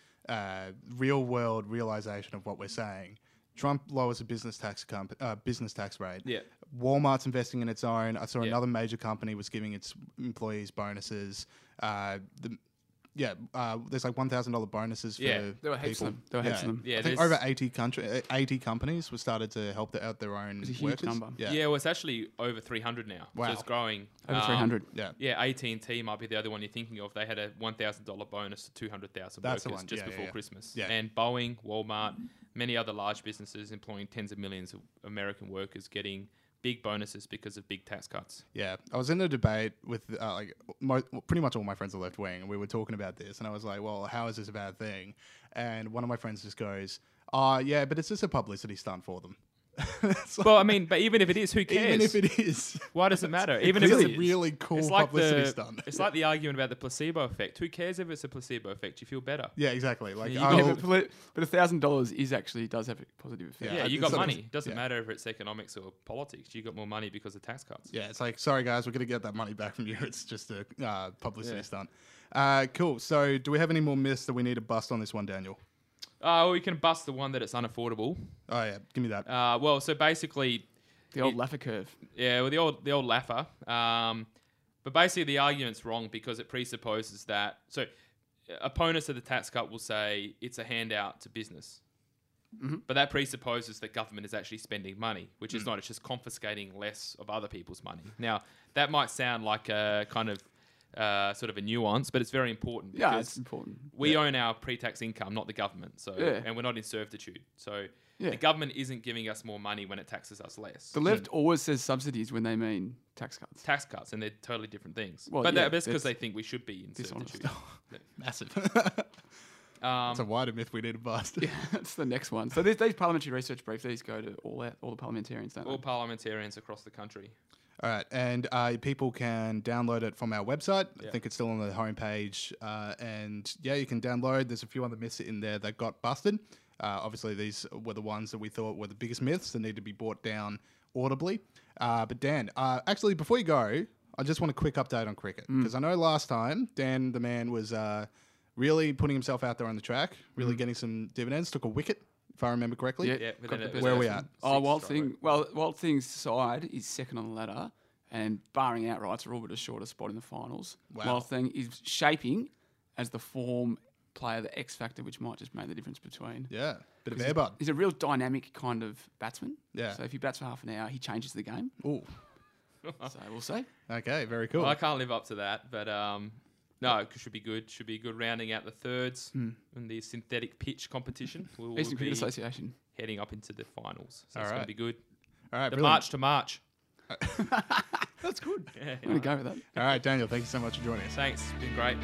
real world realization of what we're saying, Trump lowers a business tax rate. Yeah. Walmart's investing in its own. I saw Yeah. another major company was giving its employees bonuses. There's like $1,000 bonuses for Yeah. There were heaps people. of them. There were heaps of them. Yeah, I think there's- over 80 companies were started to help out their own It's a huge workers. number. Yeah, well, it's actually over 300 now. Wow. So it's growing. Over 300. Yeah. Yeah, AT&T might be the other one you're thinking of. They had a $1,000 bonus to 200,000 That's the workers one. just Yeah, before yeah. Christmas. Yeah. And Boeing, Walmart, many other large businesses employing tens of millions of American workers getting big bonuses because of big tax cuts. Yeah, I was in a debate with pretty much all my friends are left wing, and we were talking about this, and I was like, "Well, how is this a bad thing?" And one of my friends just goes, yeah, but it's just a publicity stunt for them." It's like, Well, I mean, but even if it is, who cares? even if it is, Why does it matter? Even if it's it's a really cool it's like publicity the stunt. it's like the argument about the placebo effect. Who cares if it's a placebo effect? You feel better. Yeah, exactly. Like, Yeah, you I got- will- But $1,000 does have a positive effect. Yeah, I- you it's got sort of- money. It doesn't yeah. matter if it's economics or politics. You got more money because of tax cuts. yeah, it's like, sorry guys, we're gonna get that money back from you. It's just a publicity Yeah. stunt. Cool. So, do we have any more myths that we need to bust on this one, Daniel? Well, we can bust the one that it's unaffordable. Oh yeah, give me that. Well, so basically, The old Laffer curve. yeah, well, the old Laffer. But basically, the argument's wrong because it presupposes that. So, opponents of the tax cut will say it's a handout to business. But that presupposes that government is actually spending money, which is not. It's just confiscating less of other people's money. Now, that might sound like a kind of sort of a nuance, but it's very important. Yeah, because it's important. we own our pre-tax income, not the government. So, Yeah. and we're not in servitude. So, Yeah. the government isn't giving us more money when it taxes us less. The left always says subsidies when they mean tax cuts. Tax cuts, and they're totally different things. Well, but yeah, that's because it's they think we should be in dishonest. servitude. Massive. Um, It's a wider myth we need to bust. Yeah, that's the next one. So these parliamentary research briefs, these go to all the parliamentarians, don't all they? parliamentarians across the country. All right, and people can download it from our website. I Yeah. think it's still on the homepage. And yeah, you can download. There's a few other myths in there that got busted. Obviously, these were the ones that we thought were the biggest myths that need to be brought down audibly. But Dan, actually, before you go, I just want a quick update on cricket. Because I know last time, Dan the man was really putting himself out there on the track, really getting some dividends. Took a wicket, if I remember correctly. Yeah. within Got a- the Where are we within at? a Oh, Wild six-strike. Thing. Well, Wild Thing's side is second on the ladder, and barring outrights, are all but a shorter spot in the finals. Wow. Wild Thing is shaping as the form player, the X factor, which might just make the difference between. Yeah, bit of airbud. He's a real dynamic kind of batsman. Yeah. So if he bats for half an hour, he changes the game. Ooh, So we'll see. okay, very cool. Well, I can't live up to that, but no, it should be good. Should be good rounding out the thirds in the synthetic pitch competition. We'll Eastern be Cricket Association. heading up into the finals. So All it's going right. to be good. All right, The brilliant. March to March. That's good. Yeah, I'm going to go with that. All right, Daniel, thank you so much for joining us. Thanks. It's been great.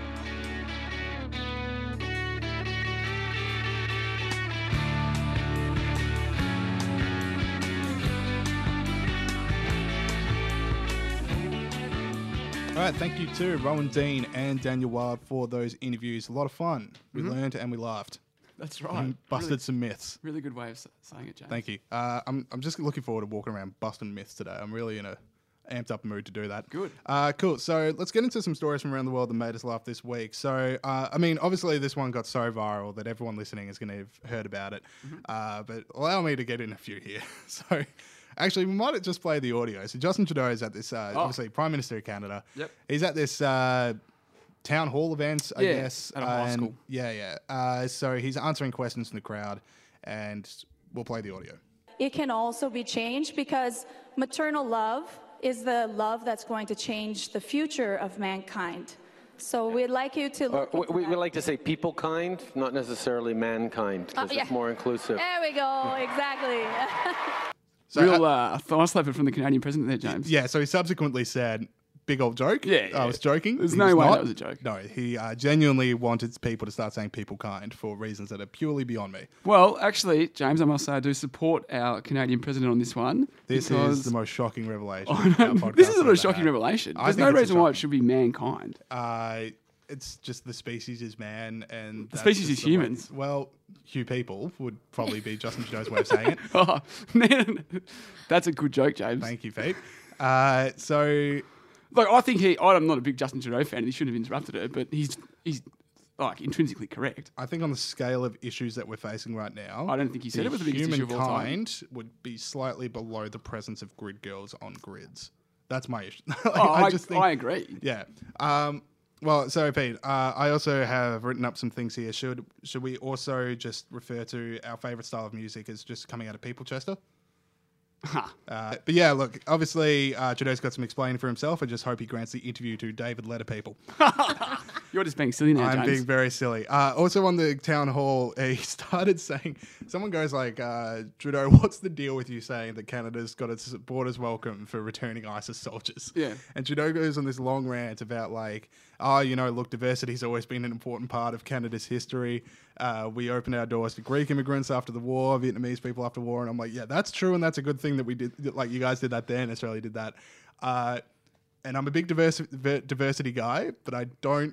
All right, thank you to Rowan Dean and Daniel Wild for those interviews. A lot of fun. We learned and we laughed. That's right. And busted some myths. Really good way of saying it, James. Thank you. I'm just looking forward to walking around busting myths today. I'm really in a amped up mood to do that. Good. Cool. So let's get into some stories from around the world that made us laugh this week. So, I mean, obviously this one got so viral that everyone listening is going to have heard about it. But allow me to get in a few here. So, actually, we might just play the audio. So Justin Trudeau is at this, obviously, Prime Minister of Canada. Yep. He's at this town hall event, I Yeah, guess. at a high and- school. Yeah. So he's answering questions from the crowd, and we'll play the audio. It can also be changed because maternal love is the love that's going to change the future of mankind. So we'd like you to look into We that. like to say people kind, not necessarily mankind, because yeah. it's more inclusive. There we go, exactly. So, Real thigh slapper from the Canadian president there, James. yeah, so he subsequently said, big old joke. Yeah, I was joking. There's He no was way not. that was a joke. No, he genuinely wanted people to start saying people kind for reasons that are purely beyond me. Well, actually, James, I must say I do support our Canadian president on this one. This because is the most shocking revelation. I know, our podcast this is has not a ever shocking had. revelation. I There's think no it's a reason why it shocking- should be mankind. It's just the species is man, and the species is humans. Well, few people would probably be Justin Trudeau's way of saying it. Oh, man, that's a good joke, James. Thank you, Pete. So Like, I think I'm not a big Justin Trudeau fan, and he shouldn't have interrupted her, but he's like intrinsically correct. I think on the scale of issues that we're facing right now, I don't think he said it was the biggest issue of all time. humankind would be slightly below the presence of grid girls on grids. That's my issue. I agree. Yeah. Well, so Pete, I also have written up some things here. Should we also just refer to our favourite style of music as just coming out of Peoplechester? But yeah, look, obviously Trudeau's got some explaining for himself. I just hope he grants the interview to David Letterpeople. You're just being silly now, I'm James. being very silly. Also on the town hall, he started saying, someone goes like, Trudeau, what's the deal with you saying that Canada's got its borders welcome for returning ISIS soldiers? Yeah. And Trudeau goes on this long rant about like, look, diversity's always been an important part of Canada's history. We opened our doors to Greek immigrants after the war, Vietnamese people after the war. And I'm like, yeah, that's true. And that's a good thing that we did. Like you guys did that then, Australia did that. And I'm a big diversity guy, but I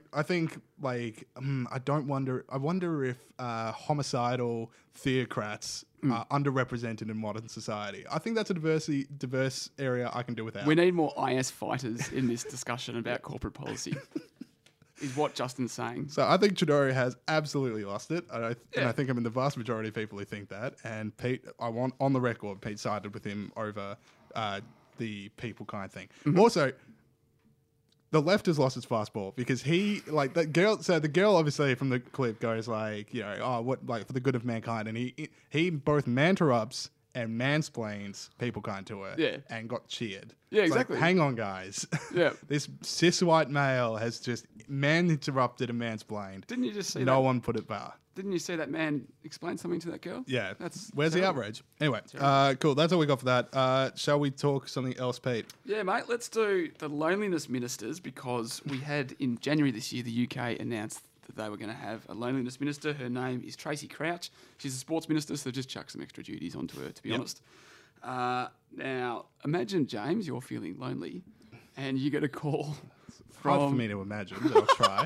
wonder if homicidal theocrats are underrepresented in modern society. I think that's a diverse area I can do without. We need more IS fighters in this discussion about corporate policy, is what Justin's saying. So I think Trudeau has absolutely lost it. And I think I'm in the vast majority of people who think that. And Pete, I want on the record, Pete sided with him over the people kind thing. Also, the left has lost its fastball because he, like, that girl, so the girl obviously from the clip goes like, for the good of mankind. And he both man-interrupts and mansplains people kind to her. Yeah. And got cheered. Yeah, It's like, exactly. hang on, guys. Yeah. This cis white male has just man-interrupted and mansplained. Didn't you just see No that? one put it bar. Didn't you see that man explain something to that girl? Yeah. That's Where's the terrible. outrage? Anyway, cool. That's all we got for that. Shall we talk something else, Pete? Yeah, mate, let's do the loneliness ministers because we had in January this year, the UK announced that they were going to have a loneliness minister. Her name is Tracy Crouch. She's a sports minister, so just chuck some extra duties onto her, to be honest. Now, imagine, James, you're feeling lonely and you get a call Hard for from... me to imagine, but I'll try.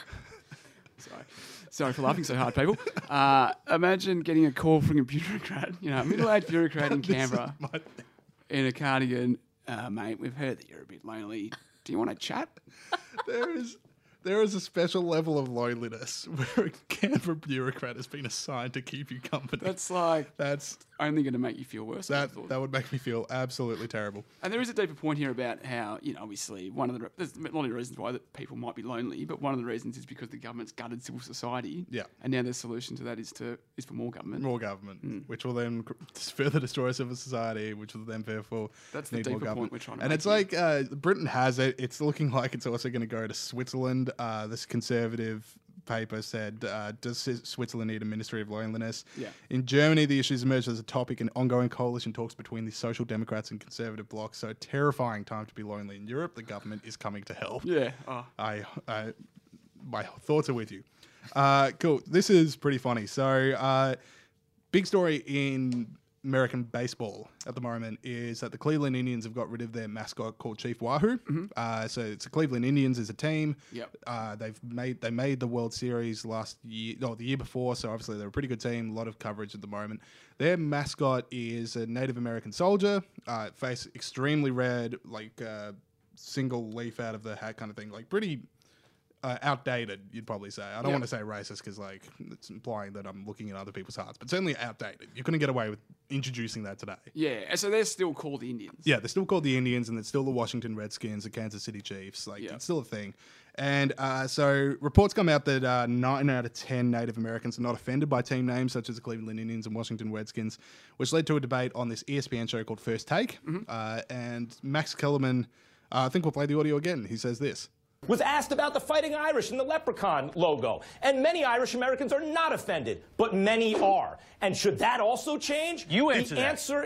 Sorry for laughing so hard, people. Imagine getting a call from a bureaucrat, a middle-aged bureaucrat in Canberra in a cardigan. Mate, we've heard that you're a bit lonely. Do you want to chat? There is a special level of loneliness where a Canberra bureaucrat has been assigned to keep you company. That's like That's only going to make you feel worse. I that thought. that would make me feel absolutely terrible. And there is a deeper point here about how, obviously there's a lot of reasons why that people might be lonely, but one of the reasons is because the government's gutted civil society. Yeah. And now the solution to that is for more government. More government, which will then further destroy civil society, which will then therefore That's the need more deeper government. point we're trying to and make it's like Britain has it. It's looking like it's also going to go to Switzerland. This conservative paper said, does Switzerland need a Ministry of Loneliness? Yeah. In Germany, the issues emerged as a topic in ongoing coalition talks between the Social Democrats and Conservative blocs. So terrifying time to be lonely in Europe. The government is coming to help. Yeah. Oh. My thoughts are with you. Cool. This is pretty funny. So, big story in American baseball at the moment is that the Cleveland Indians have got rid of their mascot called Chief Wahoo. So it's the Cleveland Indians as a team. Yep. They made the World Series last year, the year before. So obviously they're a pretty good team. A lot of coverage at the moment. Their mascot is a Native American soldier. Face extremely red, like single leaf out of the hat kind of thing. Like pretty outdated, you'd probably say. I don't want to say racist because like it's implying that I'm looking at other people's hearts, but certainly outdated. You couldn't get away with introducing that today. Yeah. So they're still called the Indians. Yeah, they're still called the Indians, and it's still the Washington Redskins, the Kansas City Chiefs. Like it's still a thing. And so reports come out that 9 out of 10 Native Americans are not offended by team names such as the Cleveland Indians and Washington Redskins, which led to a debate on this ESPN show called First Take. And Max Kellerman, I think we'll play the audio again. He says this. Was asked about the Fighting Irish and the leprechaun logo. And many Irish Americans are not offended, but many are. And should that also change? You answer the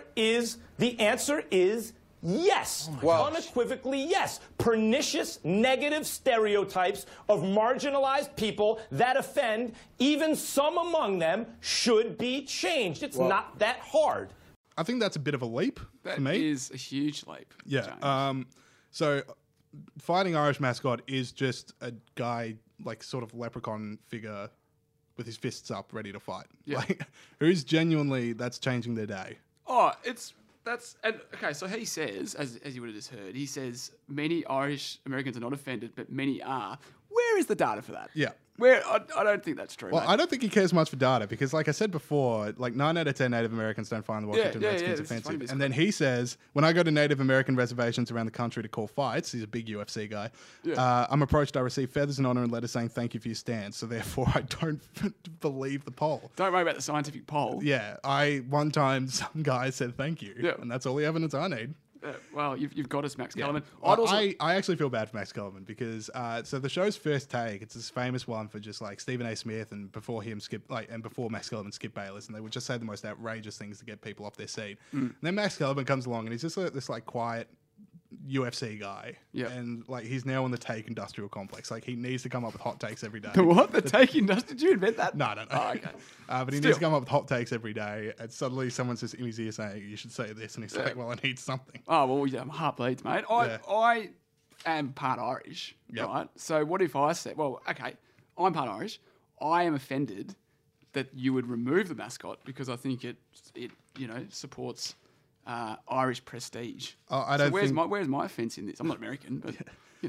answer is yes. Unequivocally yes. Pernicious, negative stereotypes of marginalized people that offend, even some among them, should be changed. It's not that hard. I think that's a bit of a leap for me. That is a huge leap. Yeah. So Fighting Irish mascot is just a guy, like sort of leprechaun figure with his fists up, ready to fight. Yeah. Like, who's genuinely, that's changing their day. Oh, okay, so he says, as you would have just heard, he says many Irish Americans are not offended, but many are. Where is the data for that? Yeah. I don't think that's true. Well, mate. I don't think he cares much for data because, like I said before, like 9 out of 10 Native Americans don't find the Washington Redskins this is funny, offensive. this And then he says, when I go to Native American reservations around the country to call fights, he's a big UFC guy, I'm approached, I receive feathers and honor and letters saying thank you for your stand. So therefore, I don't believe the poll. Don't worry about the scientific poll. Yeah, one time some guy said thank you, and that's all the evidence I need. Well, you've got us, Max Kellerman. I actually feel bad for Max Kellerman because so the show's First Take, it's this famous one for just like Stephen A. Smith and before him and before Max Kellerman, Skip Bayless, and they would just say the most outrageous things to get people off their seat. And then Max Kellerman comes along and he's just this like quiet UFC guy, and like he's now on the Take Industrial Complex. Like he needs to come up with hot takes every day. What? The Take Industrial? Did you invent that? No. Oh, okay. But he needs to come up with hot takes every day, and suddenly someone's just in his ear saying, "You should say this," and he's like, "Well, I need something." Oh well, yeah, my heart bleeds, mate. I am part Irish, right? So what if I said, "Well, okay, I'm part Irish. I am offended that you would remove the mascot because I think it supports." Irish prestige. I don't where's my offence in this? I'm not American, but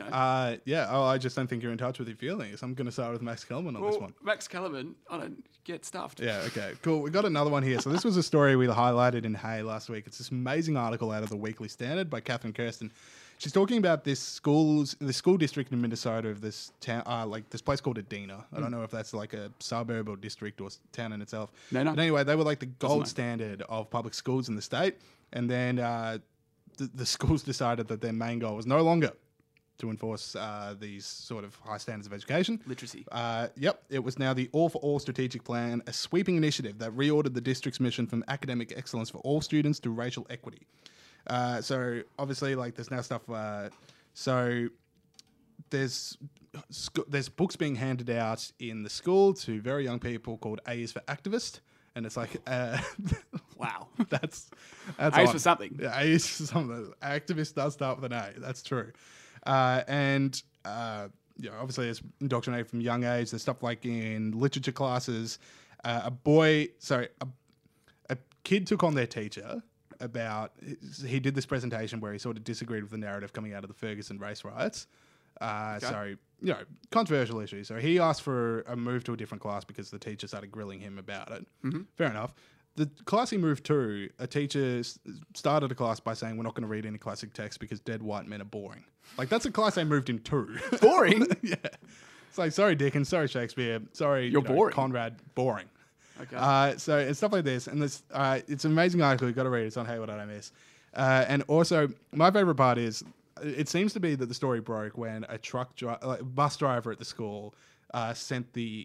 I just don't think you're in touch with your feelings. I'm going to start with Max Kellerman on this one. Max Kellerman, I don't get stuffed. Yeah, okay, cool. We got another one here. So this was a story we highlighted in Hey last week. It's this amazing article out of the Weekly Standard by Catherine Kirsten. She's talking about the school district in Minnesota of this town, like this place called Adena. I don't know if that's like a suburb or district or town in itself. No. But anyway, they were like the gold standard of public schools in the state. And then the schools decided that their main goal was no longer to enforce these sort of high standards of education. Literacy. It was now the All for All strategic plan, a sweeping initiative that reordered the district's mission from academic excellence for all students to racial equity. So obviously, like there's now stuff. So there's books being handed out in the school to very young people called A is for Activist, and it's like, wow, that's A is for something. Yeah, A is for something. Activist does start with an A. That's true, obviously it's indoctrinated from a young age. There's stuff like in literature classes, a kid took on their teacher. He did this presentation where he sort of disagreed with the narrative coming out of the Ferguson race riots. So, controversial issue. So he asked for a move to a different class because the teacher started grilling him about it. Mm-hmm. Fair enough. The class he moved to, a teacher started a class by saying, we're not going to read any classic text because dead white men are boring. Like, that's a class I moved into. Boring? Yeah. It's like, sorry, Dickens, sorry, Shakespeare, sorry, You're boring. Conrad, boring. Okay. So it's stuff like this, and this it's an amazing article. You've got to read it. It's on Hey, What Did I Miss? And also, my favorite part is, it seems to be that the story broke when a bus driver at the school sent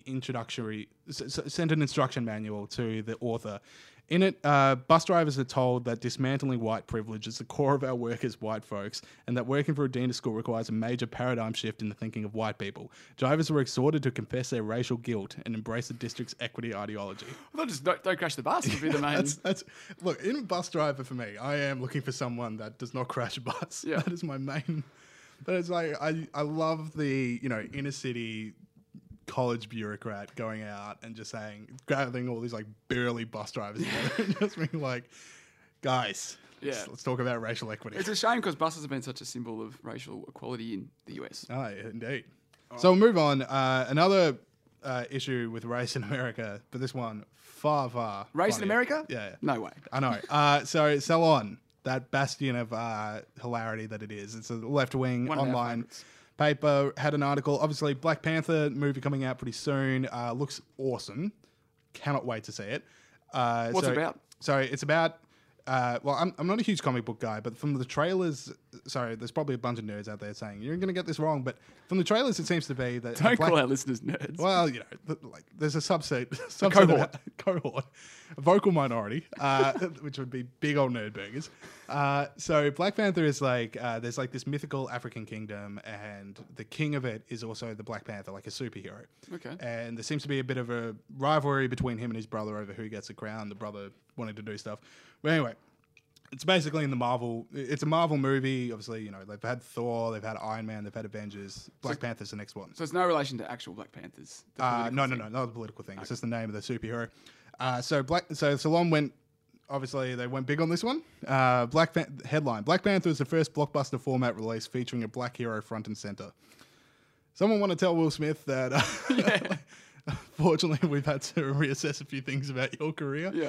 an instruction manual to the author. In it, bus drivers are told that dismantling white privilege is the core of our work as white folks, and that working for a Deena school requires a major paradigm shift in the thinking of white people. Drivers were exhorted to confess their racial guilt and embrace the district's equity ideology. Well, just don't crash the bus would be the main... Look, in bus driver for me, I am looking for someone that does not crash a bus. Yeah. That is my main... But it's like, I love the, inner city college bureaucrat going out and just gathering all these like burly bus drivers together and just being like, guys, let's talk about racial equity. It's a shame because buses have been such a symbol of racial equality in the US. Oh, yeah, indeed. So we'll move on. Another issue with race in America, but this one far Race in funnier. America? Yeah. No way. I know. So Salon, that bastion of hilarity that it is. It's a left-wing One of our online favourites. paper, had an article. Obviously, Black Panther movie coming out pretty soon. Looks awesome. Cannot wait to see it. What's it about? So it's about... I'm not a huge comic book guy, but from the trailers... Sorry, there's probably a bunch of nerds out there saying, you're going to get this wrong, but from the trailers, it seems to be that... Don't call our listeners nerds. Well, there's a cohort, a vocal minority, which would be big old nerd burgers. So Black Panther is there's this mythical African kingdom, and the king of it is also the Black Panther, like a superhero. Okay. And there seems to be a bit of a rivalry between him and his brother over who gets the crown, the brother wanting to do stuff. But anyway, it's basically in the Marvel... It's a Marvel movie. Obviously, they've had Thor, they've had Iron Man, they've had Avengers. Black Panther's the next one. So it's no relation to actual Black Panthers? No, not a political thing. It's just the name of the superhero. So Salon went... Obviously, they went big on this one. Headline: Black Panther is the first blockbuster format release featuring a black hero front and center. Someone want to tell Will Smith that... Fortunately, we've had to reassess a few things about your career. Yeah.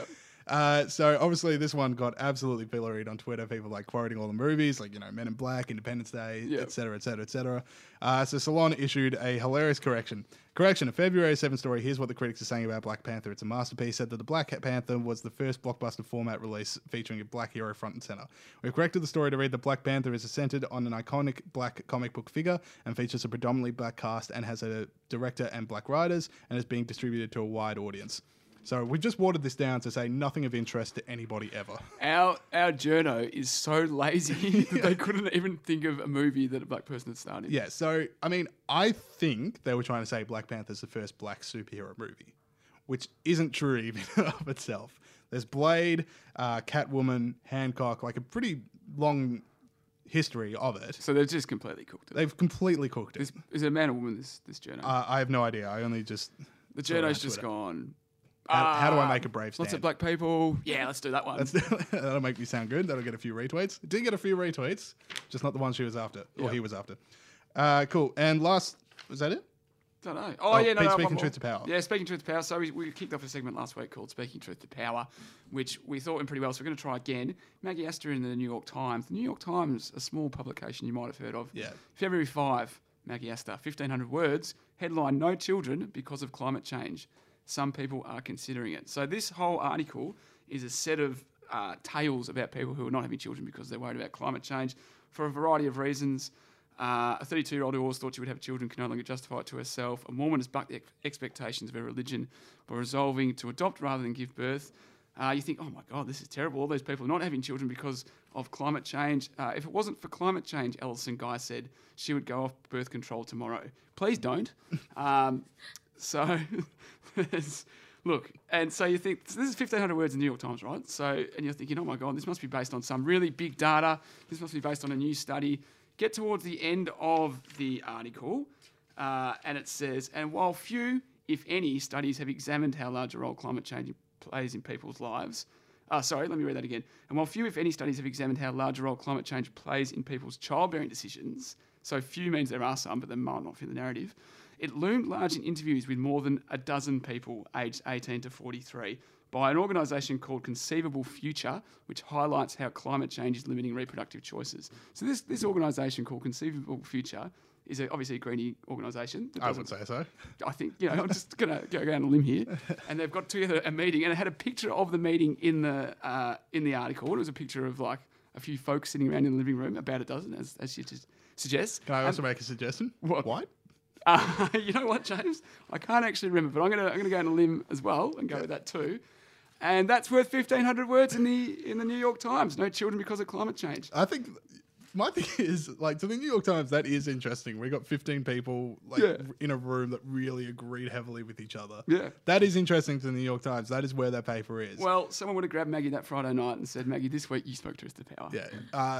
So obviously this one got absolutely pilloried on Twitter. People quoting all the movies, Men in Black, Independence Day, et cetera, et cetera, et cetera. So Salon issued a hilarious correction. A February 7 story. Here's what the critics are saying about Black Panther. It's a masterpiece. Said that the Black Panther was the first blockbuster format release featuring a black hero front and center. We've corrected the story to read that Black Panther is centered on an iconic black comic book figure and features a predominantly black cast and has a director and black writers and is being distributed to a wide audience. So we've just watered this down to say nothing of interest to anybody ever. Our journo is so lazy that they couldn't even think of a movie that a black person had starred in. Yeah, so, I think they were trying to say Black Panther's the first black superhero movie, which isn't true even of itself. There's Blade, Catwoman, Hancock, a pretty long history of it. So they've just completely cooked it. They've completely cooked it. Is it a man or woman, this journo? I have no idea. I only just... The journo's just gone... How do I make a brave stand? Lots of black people. Yeah, let's do that one. That'll make me sound good. That'll get a few retweets. It did get a few retweets, just not the one she was after, or he was after. Cool. And last, was that it? Don't know. Oh yeah, no. Speaking Truth to Power. Yeah, Speaking Truth to Power. So we kicked off a segment last week called Speaking Truth to Power, which we thought went pretty well. So we're going to try again. Maggie Astor in the New York Times. The New York Times, a small publication you might have heard of. Yeah. February 5, Maggie Astor, 1,500 words. Headline: No children because of climate change. Some people are considering it. So this whole article is a set of tales about people who are not having children because they're worried about climate change for a variety of reasons. A 32-year-old who always thought she would have children can no longer justify it to herself. A Mormon has bucked the expectations of her religion by resolving to adopt rather than give birth. You think, oh my God, this is terrible. All these people are not having children because of climate change. If it wasn't for climate change, Alison Guy said, she would go off birth control tomorrow. Please don't. So, look, and so you think, so this is 1,500 words in the New York Times, right? So, and you're thinking, oh my God, this must be based on some really big data. This must be based on a new study. Get towards the end of the article, and it says, and while few, if any, studies have examined how large a role climate change plays in people's lives. Let me read that again. And while few, if any, studies have examined how large a role climate change plays in people's childbearing decisions, So few means there are some, but they might not fit the narrative. It loomed large in interviews with more than a dozen people aged 18 to 43 by an organisation called Conceivable Future, which highlights how climate change is limiting reproductive choices. So this organisation called Conceivable Future is obviously a greenie organisation. I would say so. I think, I'm just going to go down a limb here. And they've got together a meeting, and it had a picture of the meeting in the article. It was a picture of like a few folks sitting around in the living room, about a dozen, as she just suggests. Can I also make a suggestion? What? White? You know what, James? I can't actually remember, but I'm gonna go on a limb as well and go with that too. And that's worth 1,500 words in the New York Times. No children because of climate change. I think my thing is, like, to the New York Times, that is interesting. We got 15 people in a room that really agreed heavily with each other. Yeah. That is interesting to the New York Times. That is where that paper is. Well, someone would have grabbed Maggie that Friday night and said, Maggie, this week you spoke truth to power. Yeah.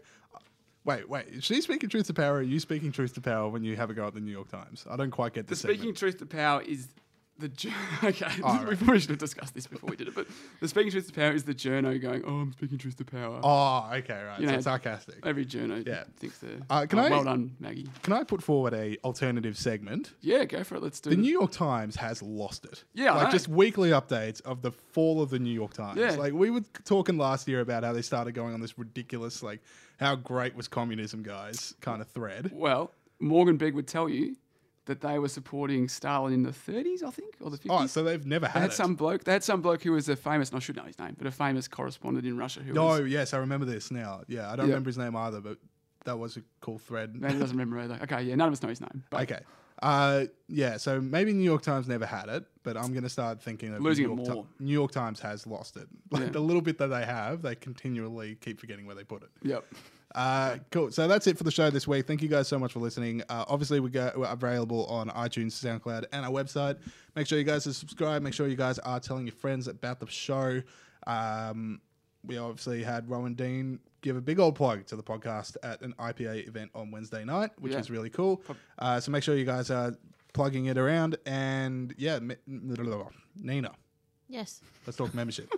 Wait. Is she speaking truth to power, or are you speaking truth to power when you have a go at the New York Times? I don't quite get The this. speaking truth to power is the... Okay, right. we probably should have discussed this before we did it, but the speaking truth to power is the journo going, oh, I'm speaking truth to power. Oh, okay, right. You So know, it's sarcastic. Every journo Yeah. thinks they're... Can well done, Maggie. Can I put forward a alternative segment? Yeah, go for it. Let's do The it. New York Times has lost it. Yeah, I like know. just weekly updates of the fall of the New York Times. Yeah. Like we were talking last year about how they started going on this ridiculous, like, how great was communism, guys, kind of thread. Well, Morgan Begg would tell you that they were supporting Stalin in the 30s, I think, or the 50s. Oh, so they've never They had had it. some bloke. They had some bloke who was a famous, and I should know his name, but a famous correspondent in Russia who Oh, was... yes, I remember this now. Yeah, I don't remember his name either, but that was a cool thread. Maybe doesn't remember either. Okay, yeah, none of us know his name. But Okay. Yeah, so maybe New York Times never had it, but I'm going to start thinking that Losing New it York more. New York Times has lost it. Like Yeah. the little bit that they have, they continually keep forgetting where they put it. Yep. Cool. So that's it for the show this week. Thank you guys so much for listening. Obviously, we're available on iTunes, SoundCloud, and our website. Make sure you guys are subscribed. Make sure you guys are telling your friends about the show. We obviously had Rowan Dean give a big old plug to the podcast at an IPA event on Wednesday night, which is really cool. So make sure you guys are plugging it around. And yeah, Nina, Yes. let's talk membership.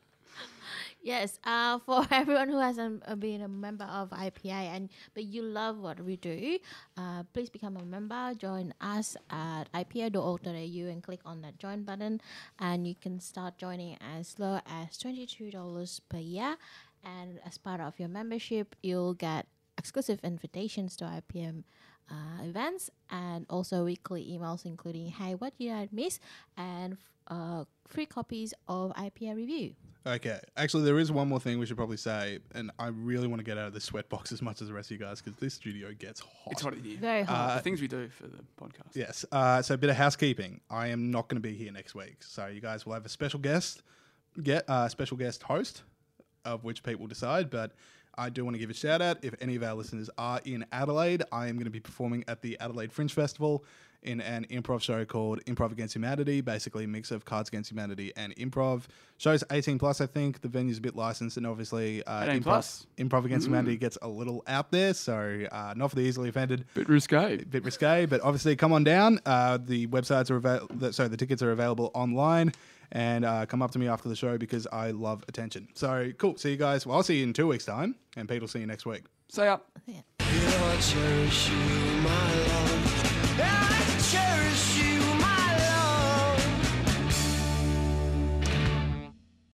Yes, for everyone who hasn't been a member of IPA but you love what we do, please become a member. Join us at ipa.org.au and click on that join button, and you can start joining as low as $22 per year. And as part of your membership, you'll get exclusive invitations to IPM events and also weekly emails including "Hey, what did I miss?" and free copies of IPA review. Okay. Actually, there is one more thing we should probably say, and I really want to get out of this sweatbox as much as the rest of you guys because this studio gets hot. It's hot in here. Very hot. The things we do for the podcast. Yes. So a bit of housekeeping. I am not going to be here next week, so you guys will have a special guest, special guest host, of which Pete will decide. But I do want to give a shout out. If any of our listeners are in Adelaide, I am going to be performing at the Adelaide Fringe Festival in an improv show called Improv Against Humanity, basically a mix of Cards Against Humanity and improv. Show's 18 plus, I think. The venue's a bit licensed, and obviously Improv Against Humanity gets a little out there, so not for the easily offended. Bit risque, but obviously come on down. The websites are the tickets are available online. And come up to me after the show because I love attention. So cool. See you guys. Well, I'll see you in 2 weeks' time, and Pete will see you next week. See ya. You know I cherish you, my